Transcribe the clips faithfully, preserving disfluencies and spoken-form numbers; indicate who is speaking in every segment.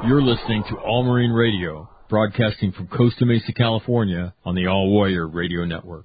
Speaker 1: You're listening to All Marine Radio, broadcasting from Costa Mesa, California, on the All Warrior Radio Network.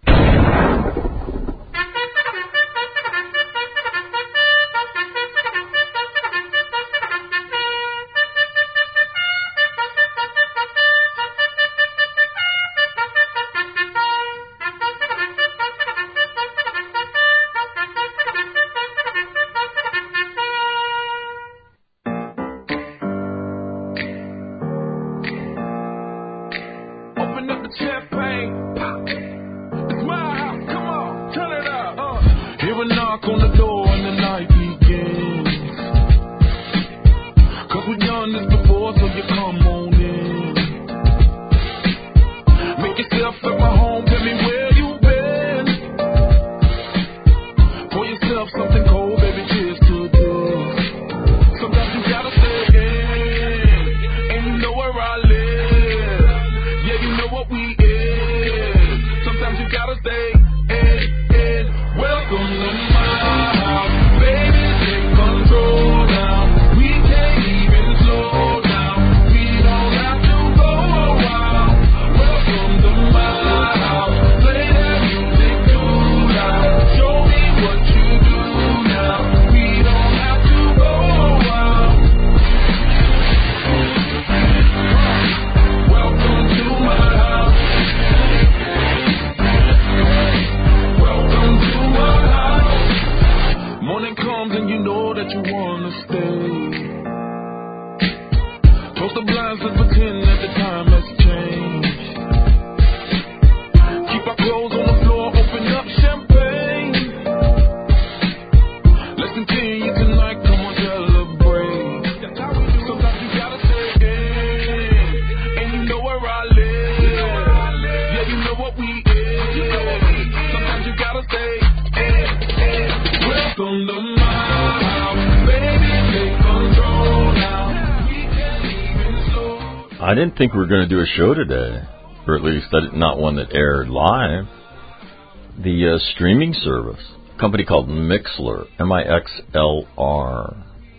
Speaker 2: I didn't think we were going to do a show today, or at least not one that aired live. The uh, streaming service, a company called Mixlr, M I X L R.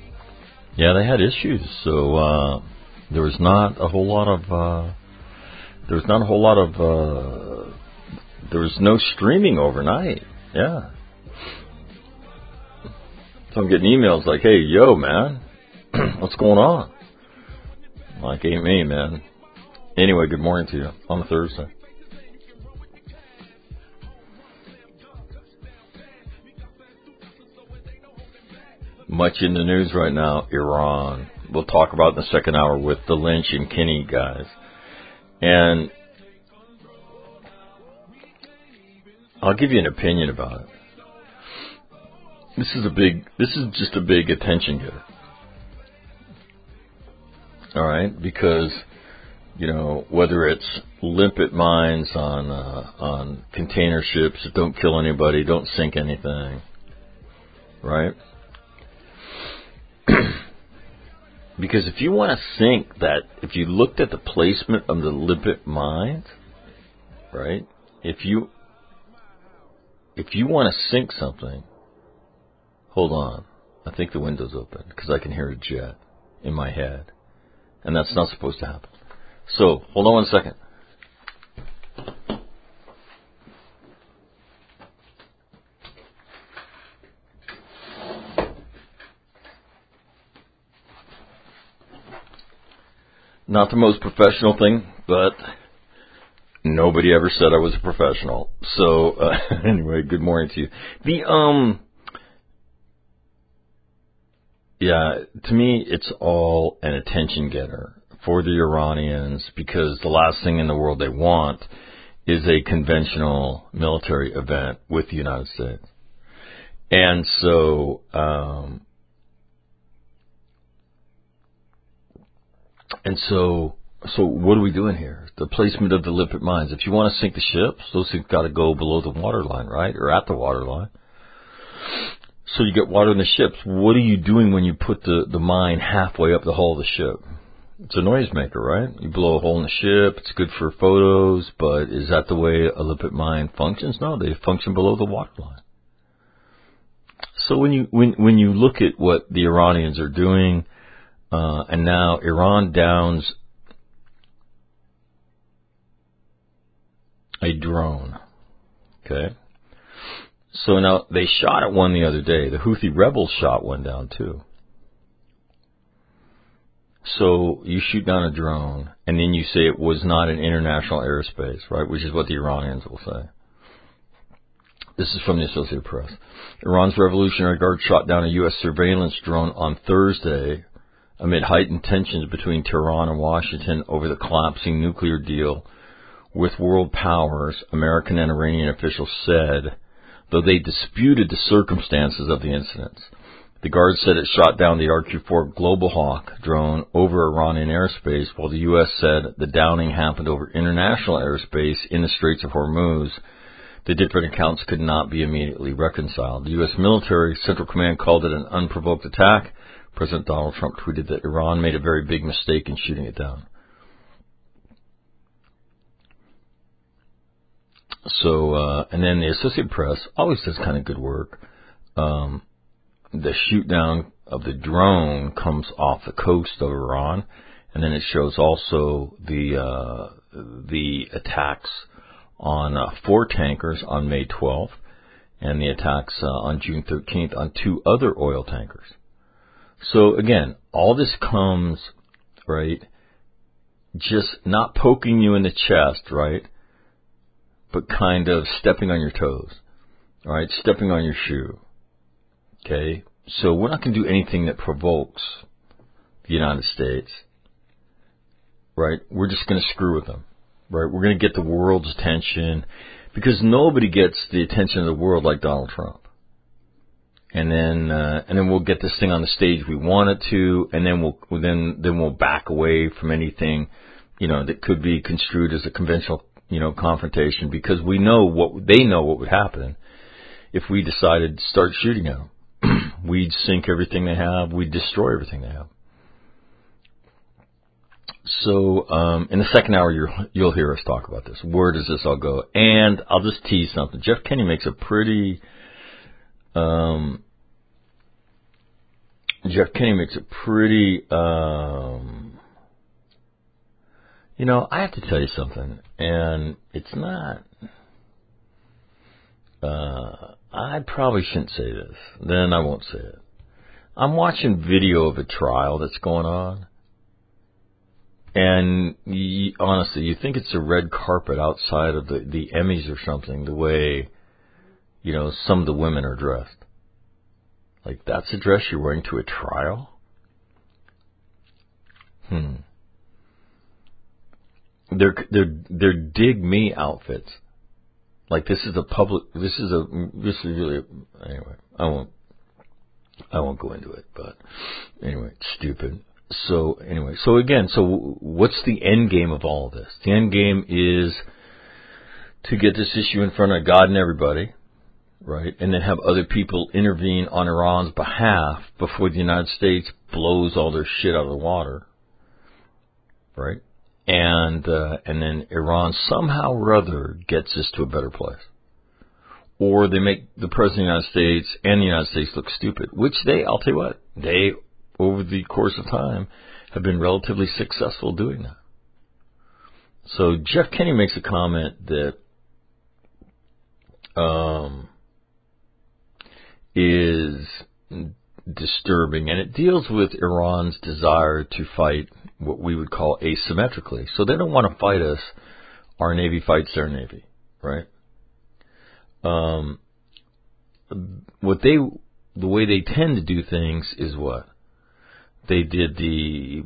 Speaker 2: Yeah, they had issues, so uh, there was not a whole lot of. Uh, there was not a whole lot of. Uh, there was no streaming overnight. Yeah. So I'm getting emails like, "Hey, yo, man, what's going on?" Like, ain't me, man. Anyway, good morning to you on a Thursday. Much in the news right now, Iran. We'll talk about in the second hour with the Lynch and Kinney guys. And I'll give you an opinion about it. This is a big, this is just a big attention getter. All right, because, you know, whether it's limpet mines on uh, on container ships that don't kill anybody, don't sink anything, right? Because if you want to sink that, if you looked at the placement of the limpet mines, right? If you if you want to sink something, hold on. I think the window's open because I can hear a jet in my head. And that's not supposed to happen. So, hold on one second. Not the most professional thing, but nobody ever said I was a professional. So, uh, anyway, good morning to you. The, um... Yeah, to me, it's all an attention getter for the Iranians because the last thing in the world they want is a conventional military event with the United States. And so, um, and so, so what are we doing here? The placement of the limpet mines. If you want to sink the ships, those things got to go below the waterline, right? Or at the waterline. So you get water in the ships. What are you doing when you put the, the mine halfway up the hull of the ship? It's a noisemaker, right? You blow a hole in the ship. It's good for photos, but is that the way a limpet mine functions? No, they function below the waterline. So when you when when you look at what the Iranians are doing, Uh, and now Iran downs a drone. Okay. So now they shot at one the other day. The Houthi rebels shot one down too. So you shoot down a drone, and then you say it was not in international airspace, right? Which is what the Iranians will say. This is from the Associated Press. Iran's Revolutionary Guard shot down a U S surveillance drone on Thursday amid heightened tensions between Tehran and Washington over the collapsing nuclear deal with world powers, American and Iranian officials said, though they disputed the circumstances of the incidents. The Guard said it shot down the R Q four Global Hawk drone over Iranian airspace, while the U S said the downing happened over international airspace in the Straits of Hormuz. The different accounts could not be immediately reconciled. The U S military Central Command called it an unprovoked attack. President Donald Trump tweeted that Iran made a very big mistake in shooting it down. So, uh, and then the Associated Press always does kind of good work. Um, the shoot down of the drone comes off the coast of Iran, and then it shows also the uh, the attacks on uh, four tankers on May twelfth, and the attacks uh, on June thirteenth on two other oil tankers. So again, all this comes, right, just not poking you in the chest, right, but kind of stepping on your toes, all right, stepping on your shoe. Okay, so we're not going to do anything that provokes the United States, right? We're just going to screw with them, right? We're going to get the world's attention because nobody gets the attention of the world like Donald Trump. And then, uh, and then we'll get this thing on the stage we want it to, and then we'll then then we'll back away from anything, you know, that could be construed as a conventional, you know, confrontation because we know what they know what would happen if we decided to start shooting at them. We'd sink everything they have. We'd destroy everything they have. So um, in the second hour, you'll, you'll hear us talk about this. Where does this all go? And I'll just tease something. Jeff Kenney makes a pretty... Um, Jeff Kenney makes a pretty... Um, you know, I have to tell you something. And it's not... Uh, I probably shouldn't say this. Then I won't say it. I'm watching video of a trial that's going on. And you, honestly, you think it's a red carpet outside of the, the Emmys or something, the way, you know, some of the women are dressed. Like, that's a dress you're wearing to a trial? Hmm. They're, they're, they're dig me outfits. Like, this is a public, this is a, this is really, a, anyway, I won't, I won't go into it, but anyway, it's stupid. So, anyway, so again, so what's the end game of all of this? The end game is to get this issue in front of God and everybody, right? And then have other people intervene on Iran's behalf before the United States blows all their shit out of the water, right? And uh, and then Iran somehow or other gets this to a better place. Or they make the President of the United States and the United States look stupid, which they, I'll tell you what, they, over the course of time, have been relatively successful doing that. So Jeff Kenney makes a comment that um, is disturbing, and it deals with Iran's desire to fight what we would call asymmetrically. So they don't want to fight us. Our Navy fights their Navy, right? Um, what they, the way they tend to do things is what? They did the,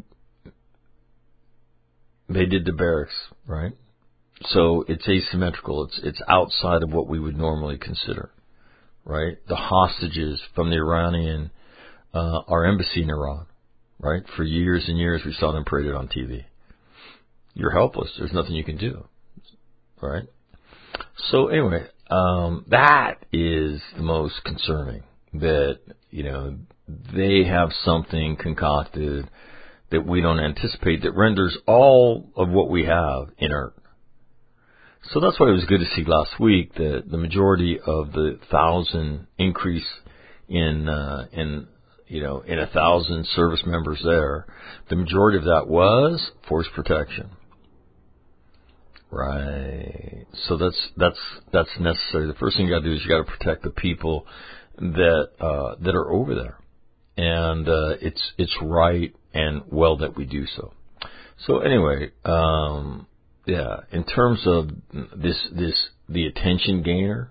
Speaker 2: they did the barracks, right? So it's asymmetrical. It's, it's outside of what we would normally consider, right? The hostages from the Iranian, uh, our embassy in Iran, right? For years and years, we saw them paraded on T V. You're helpless. There's nothing you can do, right? So anyway, um, that is the most concerning. That, you know, they have something concocted that we don't anticipate that renders all of what we have inert. So that's why it was good to see last week that the majority of the thousand increase in uh, in you know, in a thousand service members there, the majority of that was force protection. Right. So that's that's that's necessary. The first thing you got to do is you got to protect the people that uh, that are over there, and uh, it's it's right and well that we do so. So anyway, um, yeah. In terms of this this the attention gainer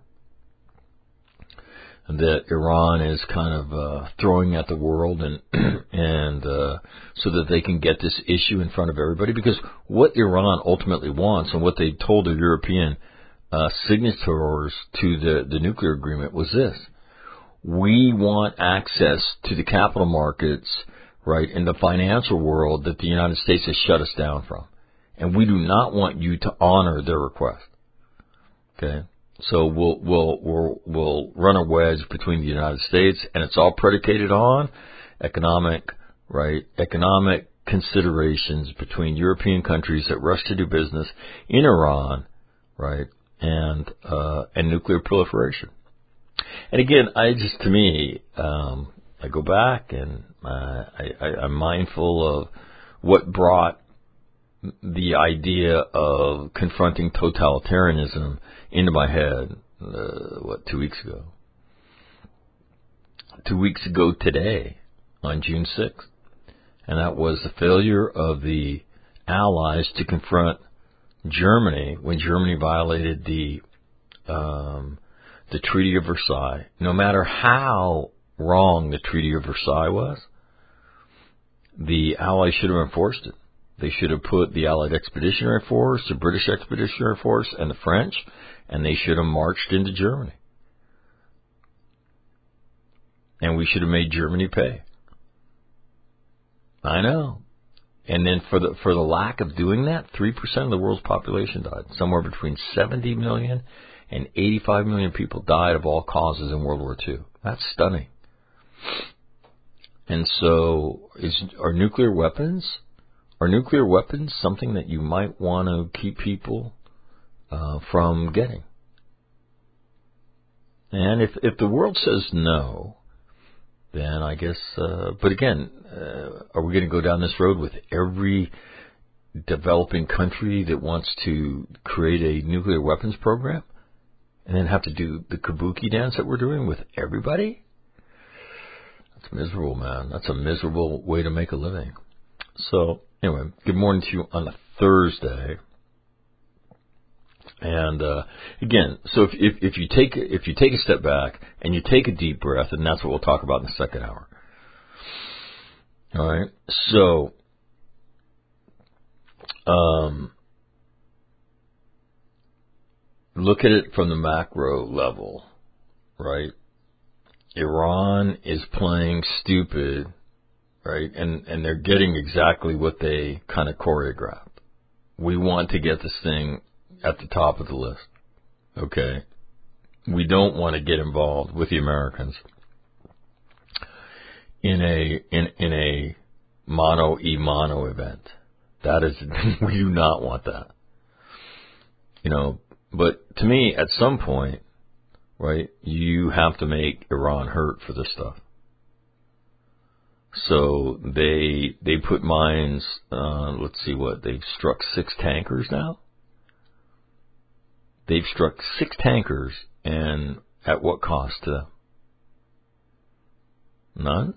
Speaker 2: that Iran is kind of uh, throwing at the world, and and uh, so that they can get this issue in front of everybody. Because what Iran ultimately wants, and what they told the European uh, signatories to the, the nuclear agreement, was this: we want access to the capital markets, right, in the financial world that the United States has shut us down from, and we do not want you to honor their request. Okay. So we'll, we'll, we'll, we'll run a wedge between the United States, and it's all predicated on economic, right, economic considerations between European countries that rush to do business in Iran, right, and, uh, and nuclear proliferation. And again, I just, to me, um, I go back and, uh, I, I, I'm mindful of what brought the idea of confronting totalitarianism into my head, uh, what, two weeks ago? Two weeks ago today, on June sixth. And that was the failure of the Allies to confront Germany when Germany violated the, um, the Treaty of Versailles. No matter how wrong the Treaty of Versailles was, the Allies should have enforced it. They should have put the Allied Expeditionary Force, the British Expeditionary Force, and the French, and they should have marched into Germany. And we should have made Germany pay. I know. And then for the for the lack of doing that, three percent of the world's population died. Somewhere between seventy million and eighty-five million people died of all causes in World War Two. That's stunning. And so, is are nuclear weapons... Are nuclear weapons something that you might want to keep people uh, from getting? And if if the world says no, then I guess, uh, but again, uh, are we going to go down this road with every developing country that wants to create a nuclear weapons program and then have to do the kabuki dance that we're doing with everybody? That's miserable, man. That's a miserable way to make a living. So, anyway, good morning to you on a Thursday. And uh, again, so if, if if you take if you take a step back and you take a deep breath, and that's what we'll talk about in the second hour. All right. So, um, look at it from the macro level, right? Iran is playing stupid. Right, and and they're getting exactly what they kind of choreographed. We want to get this thing at the top of the list. Okay, we don't want to get involved with the Americans in a in in a mono e mono event. That is, we do not want that. You know, but to me, at some point, right, you have to make Iran hurt for this stuff. So they they put mines, uh, let's see what, they've struck six tankers now? They've struck six tankers, and at what cost to them? None?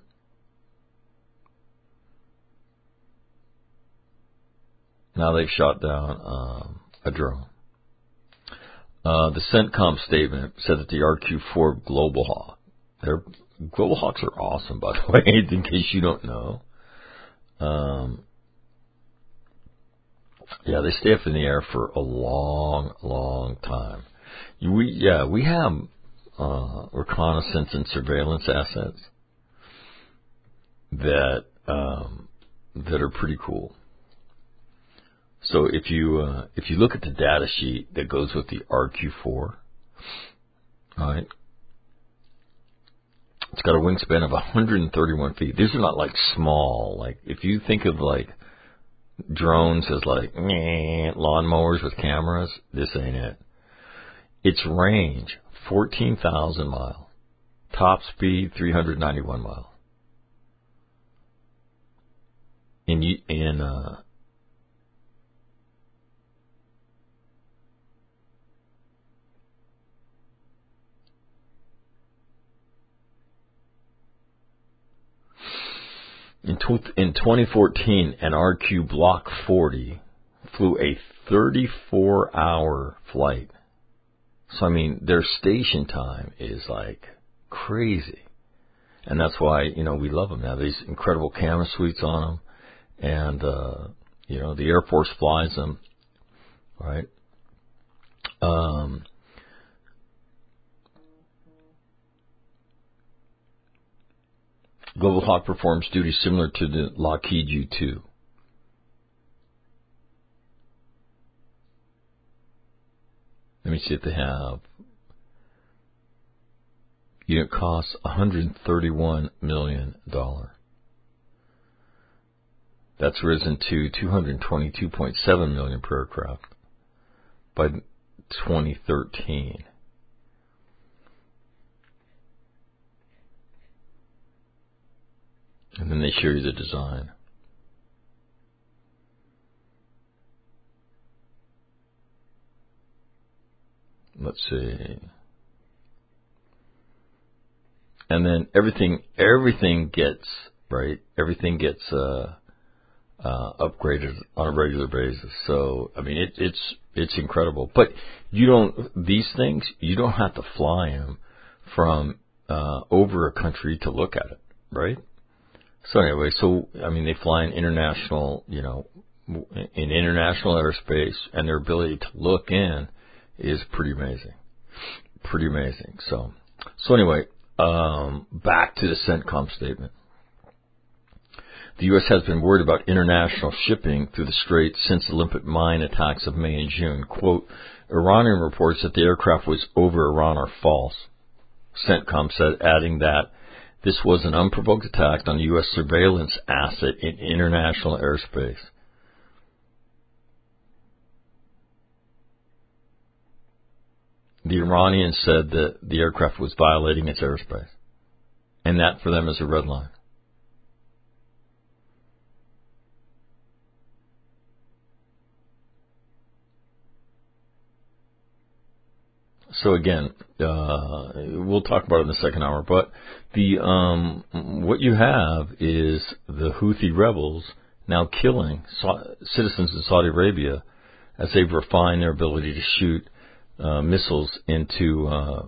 Speaker 2: Now they've shot down um, a drone. Uh, the CENTCOM statement said that the R Q four Global Hawk, they're Global Hawks are awesome, by the way, in case you don't know. Um, yeah, they stay up in the air for a long, long time. We, yeah, we have uh, reconnaissance and surveillance assets that um, that are pretty cool. So if you uh, if you look at the data sheet that goes with the R Q four, all right. It's got a wingspan of one hundred thirty-one feet. These are not like small. Like if you think of like drones as like meh, lawnmowers with cameras, this ain't it. Its range fourteen thousand miles. Top speed three hundred ninety-one miles. in uh, in, tw- in twenty fourteen, an R Q Block forty flew a thirty-four hour flight. So, I mean, their station time is like crazy. And that's why, you know, we love them. They have these incredible camera suites on them. And, uh, you know, the Air Force flies them, right? Um, Global Hawk performs duties similar to the Lockheed U two. Let me see if they have. Unit costs one hundred thirty-one million dollars. That's risen to two hundred twenty-two point seven million dollars per aircraft by twenty thirteen. And then they show you the design. Let's see. And then everything, everything gets, right, everything gets uh, uh, upgraded on a regular basis. So, I mean, it, it's it's incredible. But you don't, these things, you don't have to fly them from uh, over a country to look at it, right? So anyway, so, I mean, they fly in international, you know, in international airspace, and their ability to look in is pretty amazing. Pretty amazing. So, so anyway, um, back to the CENTCOM statement. The U S has been worried about international shipping through the Strait since the Limpet mine attacks of May and June. Quote, Iranian reports that the aircraft was over Iran are false, CENTCOM said, adding that this was an unprovoked attack on a U S surveillance asset in international airspace. The Iranians said that the aircraft was violating its airspace, and that for them is a red line. So again, uh, we'll talk about it in the second hour, but the um, what you have is the Houthi rebels now killing so- citizens in Saudi Arabia as they refine their ability to shoot Uh, missiles into uh,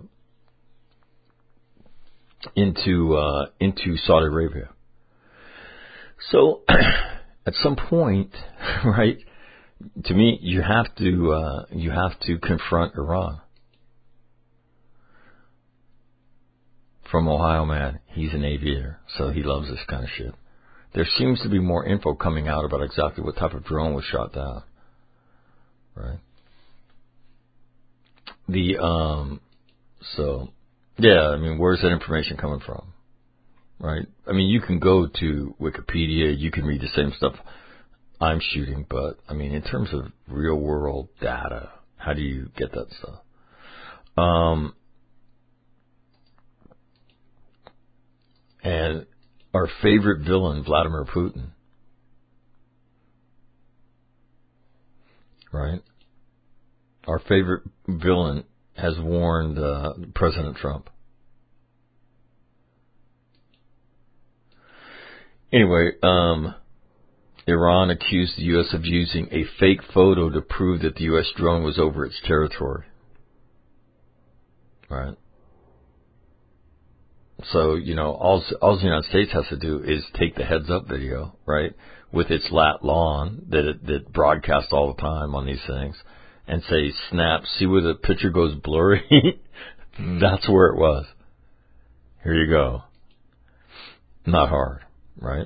Speaker 2: into uh, into Saudi Arabia. So, at some point, right? To me, you have to uh, you have to confront Iran. From Ohio man, he's an aviator, so he loves this kind of shit. There seems to be more info coming out about exactly what type of drone was shot down, right? The, um, so, yeah, I mean, where's that information coming from, right? I mean, you can go to Wikipedia, you can read the same stuff I'm shooting, but, I mean, in terms of real-world data, how do you get that stuff? Um, and our favorite villain, Vladimir Putin, right? Our favorite villain has warned uh, President Trump. Anyway, um, Iran accused the U S of using a fake photo to prove that the U S drone was over its territory. Right? So, you know, all, all the United States has to do is take the heads-up video, right, with its lat lawn that it that broadcasts all the time on these things, and say, snap, see where the picture goes blurry? That's where it was. Here you go. Not hard, right?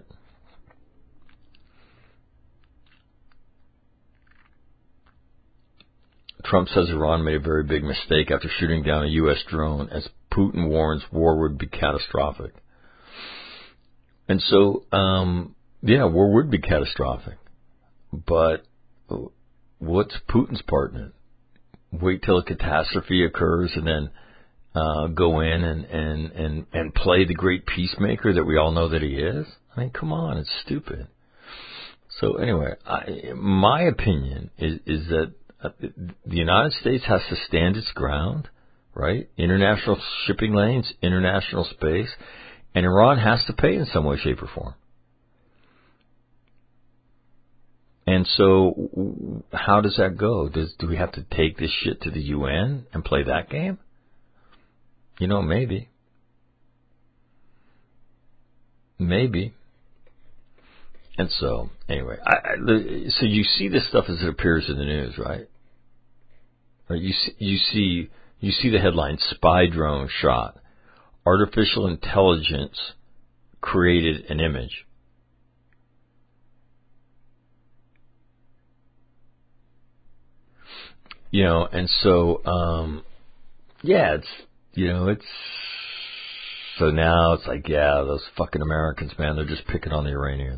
Speaker 2: Trump says Iran made a very big mistake after shooting down a U S drone, as Putin warns war would be catastrophic. And so, um, yeah, war would be catastrophic. But what's Putin's part in it? Wait till a catastrophe occurs and then uh, go in and, and, and, and play the great peacemaker that we all know that he is? I mean, come on, it's stupid. So anyway, I, my opinion is, is that the United States has to stand its ground, right? International shipping lanes, international space, and Iran has to pay in some way, shape, or form. And so, how does that go? Does do we have to take this shit to the U N and play that game? You know, maybe. Maybe. And so, anyway, I, I, so you see this stuff as it appears in the news, right? Right? You see, you see, you see the headline: "Spy drone shot. Artificial intelligence created an image." You know, and so, um, yeah, it's, you know, it's, so now it's like, yeah, those fucking Americans, man, they're just picking on the Iranians.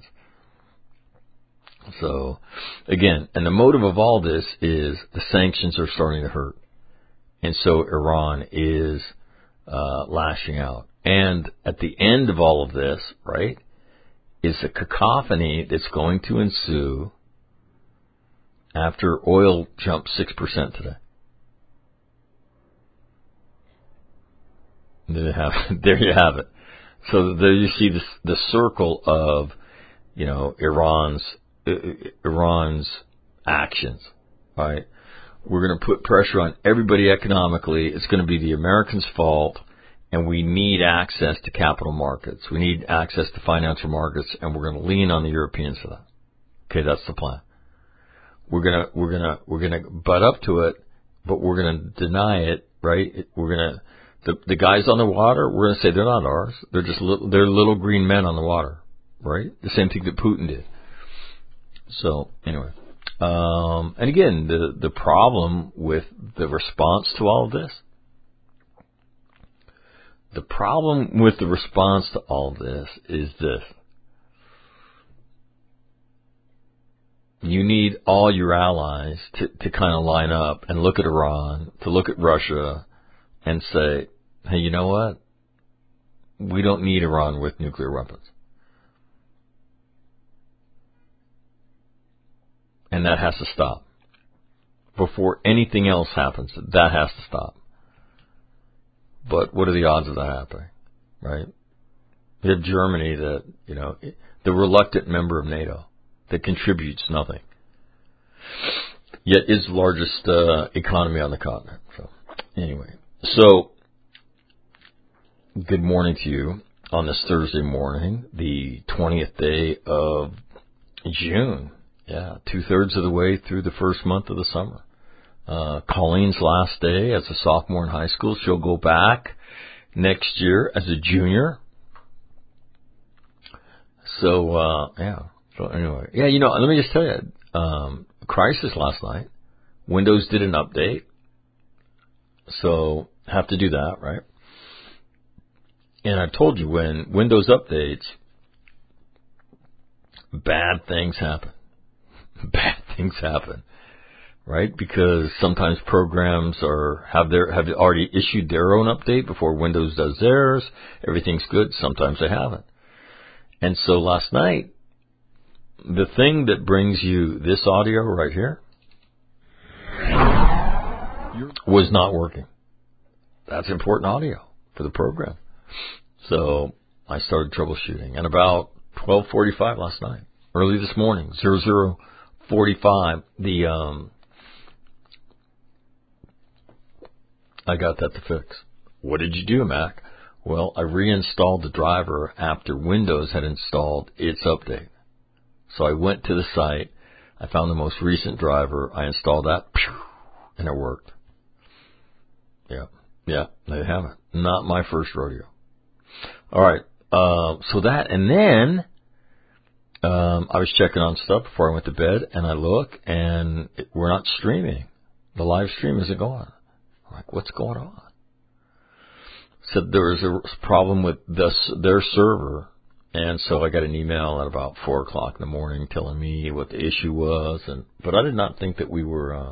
Speaker 2: So, again, and the motive of all this is the sanctions are starting to hurt. And so Iran is uh, lashing out. And at the end of all of this, right, is a cacophony that's going to ensue after oil jumped six percent today. There you have it. There you have it. So there you see this, the circle of, you know, Iran's uh, Iran's actions. Right? We're going to put pressure on everybody economically. It's going to be the Americans' fault, and we need access to capital markets. We need access to financial markets, and we're going to lean on the Europeans for that. Okay, that's the plan. We're gonna, we're gonna, we're gonna butt up to it, but we're gonna deny it, right? We're gonna, the, the guys on the water, we're gonna say they're not ours. They're just little, they're little green men on the water, right? The same thing that Putin did. So, anyway. Um, and again, the, the problem with the response to all of this, the problem with the response to all of this is this. You need all your allies to, to kind of line up and look at Iran, to look at Russia, and say, hey, you know what? We don't need Iran with nuclear weapons. And that has to stop. Before anything else happens, that has to stop. But what are the odds of that happening, right? You have Germany that, you know, the reluctant member of NATO that contributes nothing, yet is the largest uh, economy on the continent. So, anyway, so good morning to you on this Thursday morning, the twentieth day of June. Yeah, two-thirds of the way through the first month of the summer. Uh, Colleen's last day as a sophomore in high school. She'll go back next year as a junior. So, uh, yeah. So anyway, yeah, you know, let me just tell you, um, crisis last night. Windows did an update. So, have to do that, right? And I told you, when Windows updates, bad things happen. Bad things happen, right? Because sometimes programs are have their have already issued their own update before Windows does theirs. Everything's good. Sometimes they haven't. And so last night, the thing that brings you this audio right here was not working. That's important audio for the program. So I started troubleshooting. And about twelve forty-five last night, early this morning, zero zero forty-five, the um, I got that to fix. What did you do, Mac? Well, I reinstalled the driver after Windows had installed its update. So I went to the site, I found the most recent driver, I installed that, and it worked. Yeah, yeah, there you have it. Not my first rodeo. All right, uh, so that, and then um, I was checking on stuff before I went to bed, and I look, and it, we're not streaming. The live stream isn't going. I'm like, what's going on? Said there was a problem with this, their server. And so I got an email at about four o'clock in the morning telling me what the issue was. And but I did not think that we were. Uh,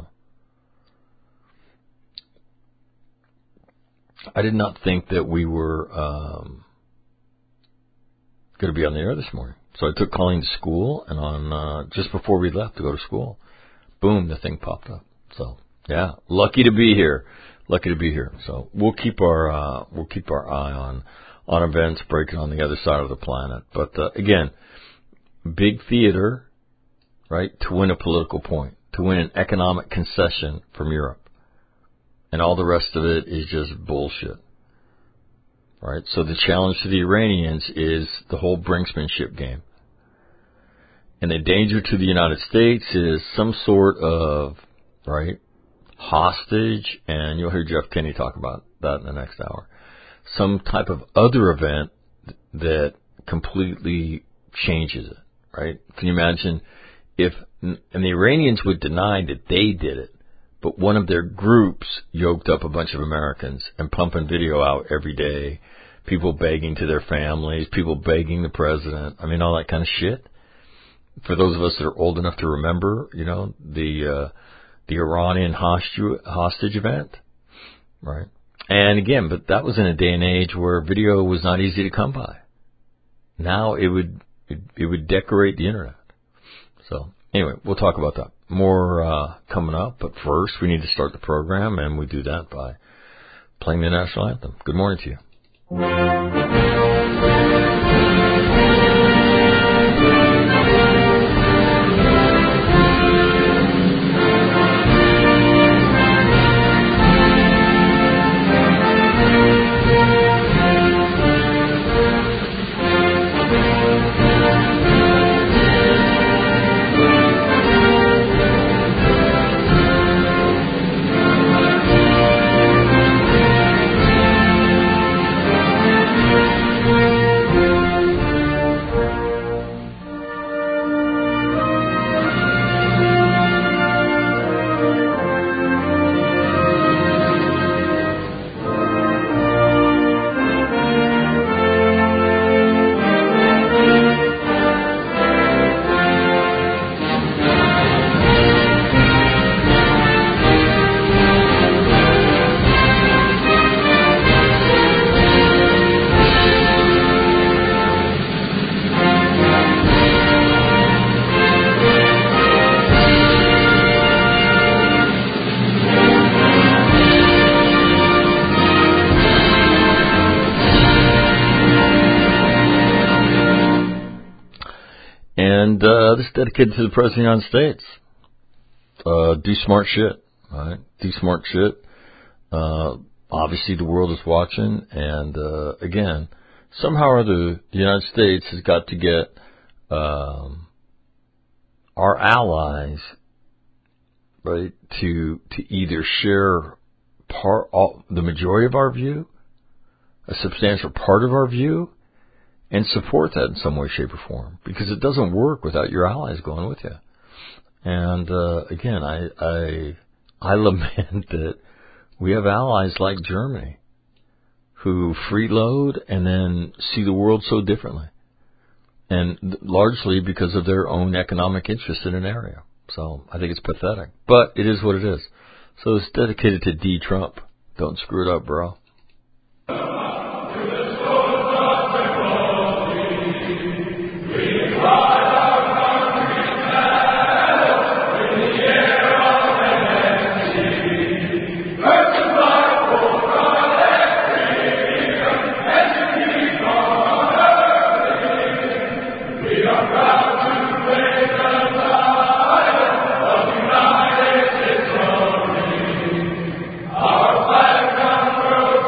Speaker 2: I did not think that we were um, going to be on the air this morning. So I took Colleen to school, and on uh, just before we left to go to school, boom, the thing popped up. So yeah, lucky to be here. Lucky to be here. So we'll keep our uh, we'll keep our eye on on events breaking on the other side of the planet. But uh, again, big theater, right? To win a political point, to win an economic concession from Europe, and all the rest of it is just bullshit, right? So the challenge to the Iranians is the whole brinksmanship game, and the danger to the United States is some sort of right. hostage, and you'll hear Jeff Kinney talk about that in the next hour. Some type of other event that completely changes it, right? Can you imagine if, and the Iranians would deny that they did it, but one of their groups yoked up a bunch of Americans and pumping video out every day, people begging to their families, people begging the president, I mean, all that kind of shit. For those of us that are old enough to remember, you know, the, uh, the Iranian hostage, hostage event, right? And again, but that was in a day and age where video was not easy to come by. Now it would it, it would decorate the internet. So anyway, we'll talk about that more uh, coming up. But first, we need to start the program, and we do that by playing the national anthem. Good morning to you. And uh, this is dedicated to the President of the United States. Uh, do smart shit, right? Do smart shit. Uh, obviously, the world is watching, and uh, again, somehow or other, the United States has got to get um, our allies, right, to to either share part, all, the majority of our view, a substantial part of our view, and support that in some way, shape, or form, because it doesn't work without your allies going with you. And uh, again, I, I I lament that we have allies like Germany who freeload and then see the world so differently, and largely because of their own economic interest in an area. So I think it's pathetic, but it is what it is. So it's dedicated to D. Trump. Don't screw it up, bro.
Speaker 3: Our flag comes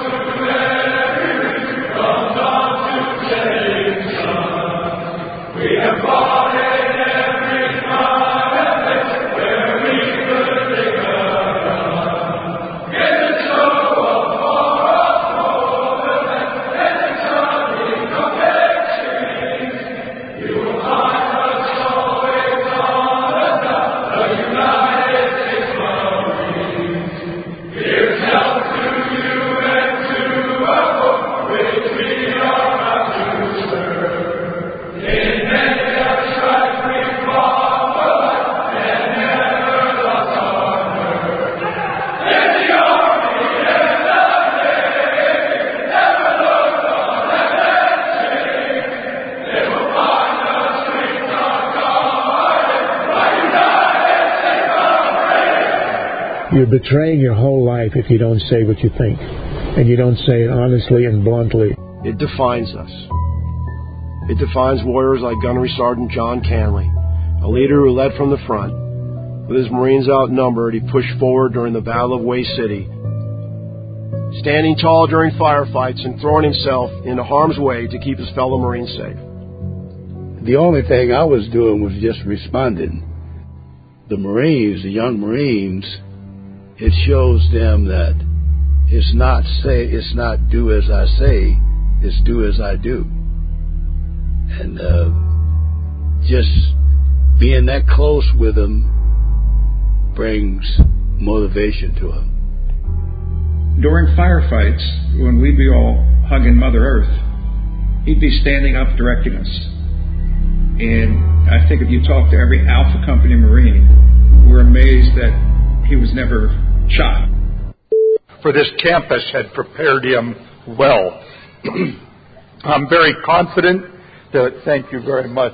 Speaker 3: You're betraying your whole life if you don't say what you think, and you don't say it honestly and bluntly.
Speaker 4: It defines us. It defines warriors like Gunnery Sergeant John Canley, a leader who led from the front. With his Marines outnumbered, he pushed forward during the Battle of Way City, standing tall during firefights and throwing himself into harm's way to keep his fellow Marines safe.
Speaker 5: The only thing I was doing was just responding. The Marines, the young Marines, it shows them that it's not say, it's not do as I say, it's do as I do. And uh, just being that close with them brings motivation to them.
Speaker 6: During firefights, when we'd be all hugging Mother Earth, he'd be standing up directing us. And I think if you talk to every Alpha Company Marine, we're amazed that he was never shot.
Speaker 7: For this campus had prepared him well. I'm very confident that, thank you very much.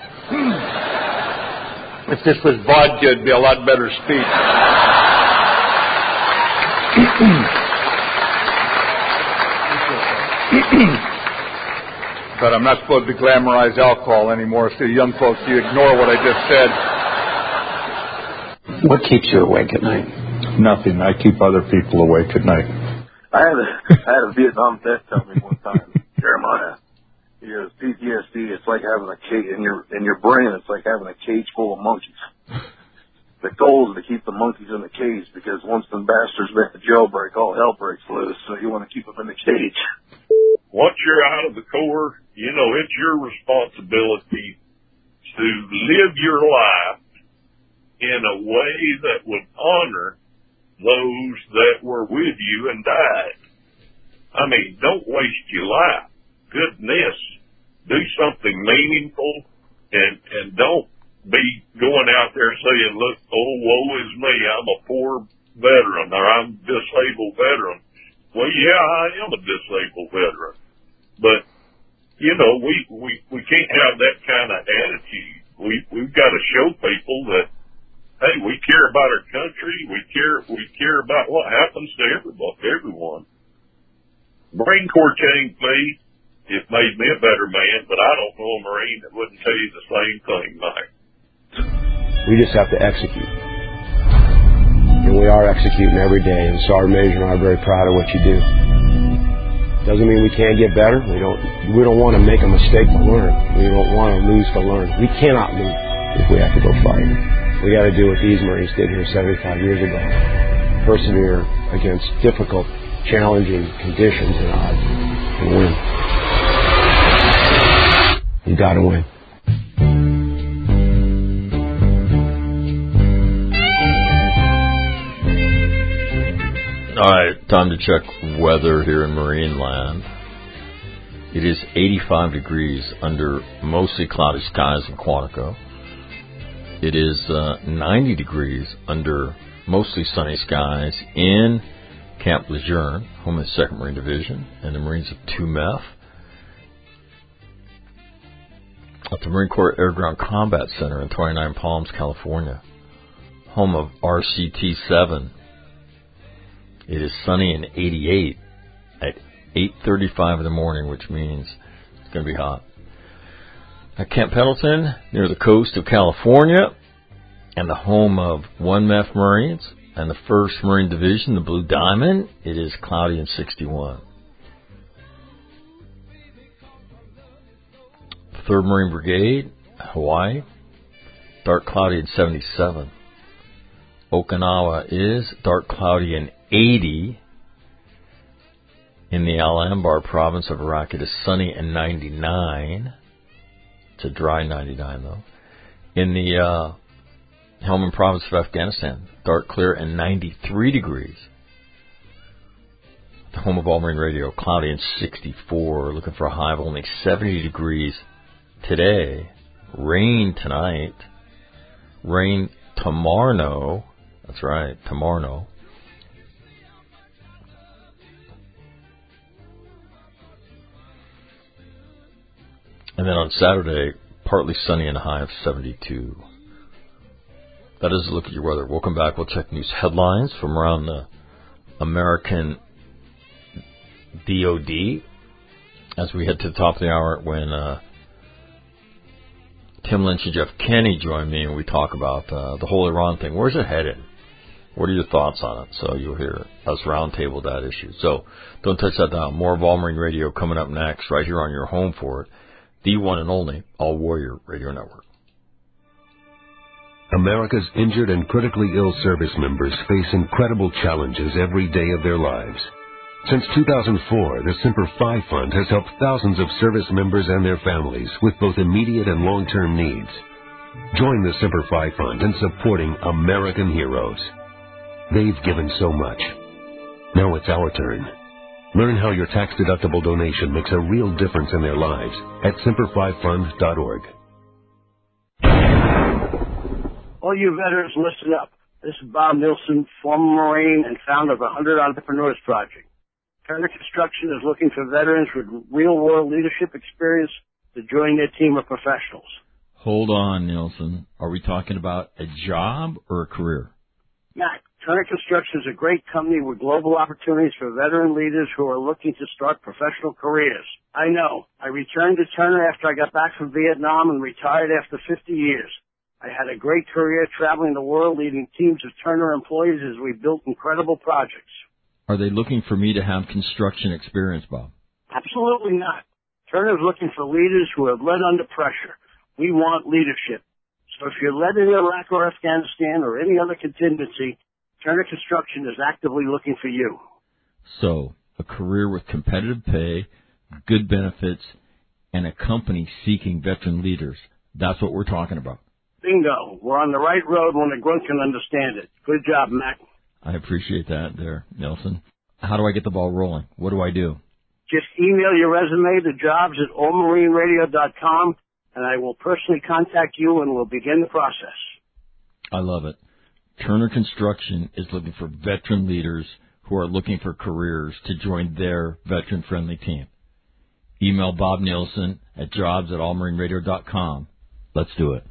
Speaker 7: If this was vodka, it'd be a lot better speech. But I'm not supposed to glamorize alcohol anymore, so young folks, you ignore what I just said.
Speaker 8: What keeps you awake at night?
Speaker 9: Nothing. I keep other people awake at night.
Speaker 10: I had a, I had a Vietnam vet tell me one time, Jeremiah, he goes, P T S D, it's like having a cage in your, in your brain, it's like having a cage full of monkeys. The goal is to keep the monkeys in the cage, because once the bastards make the jailbreak, all hell breaks loose, so you want to keep them in the cage.
Speaker 11: Once you're out of the Corps, you know, it's your responsibility to live your life in a way that would honor those that were with you and died. I mean, don't waste your life. Goodness, do something meaningful, and and don't be going out there saying, look, oh, woe is me, I'm a poor veteran, or I'm a disabled veteran. Well, yeah, I am a disabled veteran. But, you know, we, we, we can't have that kind of attitude. We, we've got to show people that, hey, we care about our country, we care, we care about what happens to everybody, everyone. Marine Corps changed me. It made me a better man, but I don't know a Marine that wouldn't tell you the same thing, Mike.
Speaker 12: We just have to execute. And we are executing every day, and Sergeant Major and I are very proud of what you do. Doesn't mean we can't get better. We don't we don't want to make a mistake to learn. We don't want to lose to learn. We cannot lose if we have to go fight. We got to do what these Marines did here seventy-five years ago. Persevere against difficult, challenging conditions and odds and win. You got to win.
Speaker 2: All right, time to check weather here in Marine Land. It is eighty-five degrees under mostly cloudy skies in Quantico. It is uh, ninety degrees under mostly sunny skies in Camp Lejeune, home of the second Marine Division, and the Marines of two M E F. At the Marine Corps Air Ground Combat Center in twenty-nine Palms, California, home of R C T seven. It is sunny and eighty-eight at eight thirty-five in the morning, which means it's going to be hot. At Camp Pendleton, near the coast of California, and the home of one M E F Marines and the first Marine Division, the Blue Diamond, it is cloudy and sixty-one. third Marine Brigade, Hawaii, dark cloudy and seventy-seven. Okinawa is dark cloudy and eighty. In the Al-Anbar province of Iraq, it is sunny and ninety-nine. It's a dry ninety-nine, though. In the uh, Helmand province of Afghanistan, dark clear and ninety-three degrees. The home of All Marine Radio, cloudy and sixty-four. Looking for a high of only seventy degrees today. Rain tonight. Rain tomorrow. That's right, tomorrow. And then on Saturday, partly sunny and a high of seventy-two. That is a look at your weather. We'll come back. We'll check news headlines from around the American D O D as we head to the top of the hour when uh, Tim Lynch and Jeff Kenny join me and we talk about uh, the whole Iran thing. Where's it headed? What are your thoughts on it? So you'll hear us roundtable that issue. So don't touch that down. More of All Marine Radio coming up next right here on your home for it, the one and only All Warrior Radio Network.
Speaker 8: America's injured and critically ill service members face incredible challenges every day of their lives. Since two thousand four, the Semper Fi Fund has helped thousands of service members and their families with both immediate and long-term needs. Join the Semper Fi Fund in supporting American heroes. They've given so much. Now it's our turn. Learn how your tax-deductible donation makes a real difference in their lives at semper fi fund dot org.
Speaker 13: All you veterans, listen up. This is Bob Nilsson, former Marine and founder of one hundred Entrepreneurs Project. Turner Construction is looking for veterans with real-world leadership experience to join their team of professionals.
Speaker 1: Hold on, Nilsson. Are we talking about a job or a career?
Speaker 13: Matt, Turner Construction is a great company with global opportunities for veteran leaders who are looking to start professional careers. I know. I returned to Turner after I got back from Vietnam and retired after fifty years. I had a great career traveling the world leading teams of Turner employees as we built incredible projects.
Speaker 1: Are they looking for me to have construction experience, Bob?
Speaker 13: Absolutely not. Turner is looking for leaders who have led under pressure. We want leadership. So if you're led in Iraq or Afghanistan or any other contingency, Turner Construction is actively looking for you.
Speaker 1: So, a career with competitive pay, good benefits, and a company seeking veteran leaders. That's what we're talking about.
Speaker 13: Bingo. We're on the right road when a grunt can understand it. Good job, Mac.
Speaker 1: I appreciate that there, Nelson. How do I get the ball rolling? What do I do?
Speaker 13: Just email your resume to jobs at all marine radio dot com, and I will personally contact you and we'll begin the process.
Speaker 1: I love it. Turner Construction is looking for veteran leaders who are looking for careers to join their veteran-friendly team. Email Bob Nielsen at jobs at all marine radio dot com. Let's do it.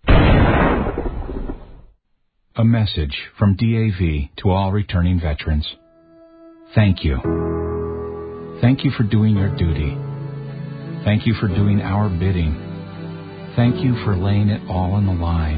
Speaker 14: A message from D A V to all returning veterans. Thank you. Thank you for doing your duty. Thank you for doing our bidding. Thank you for laying it all on the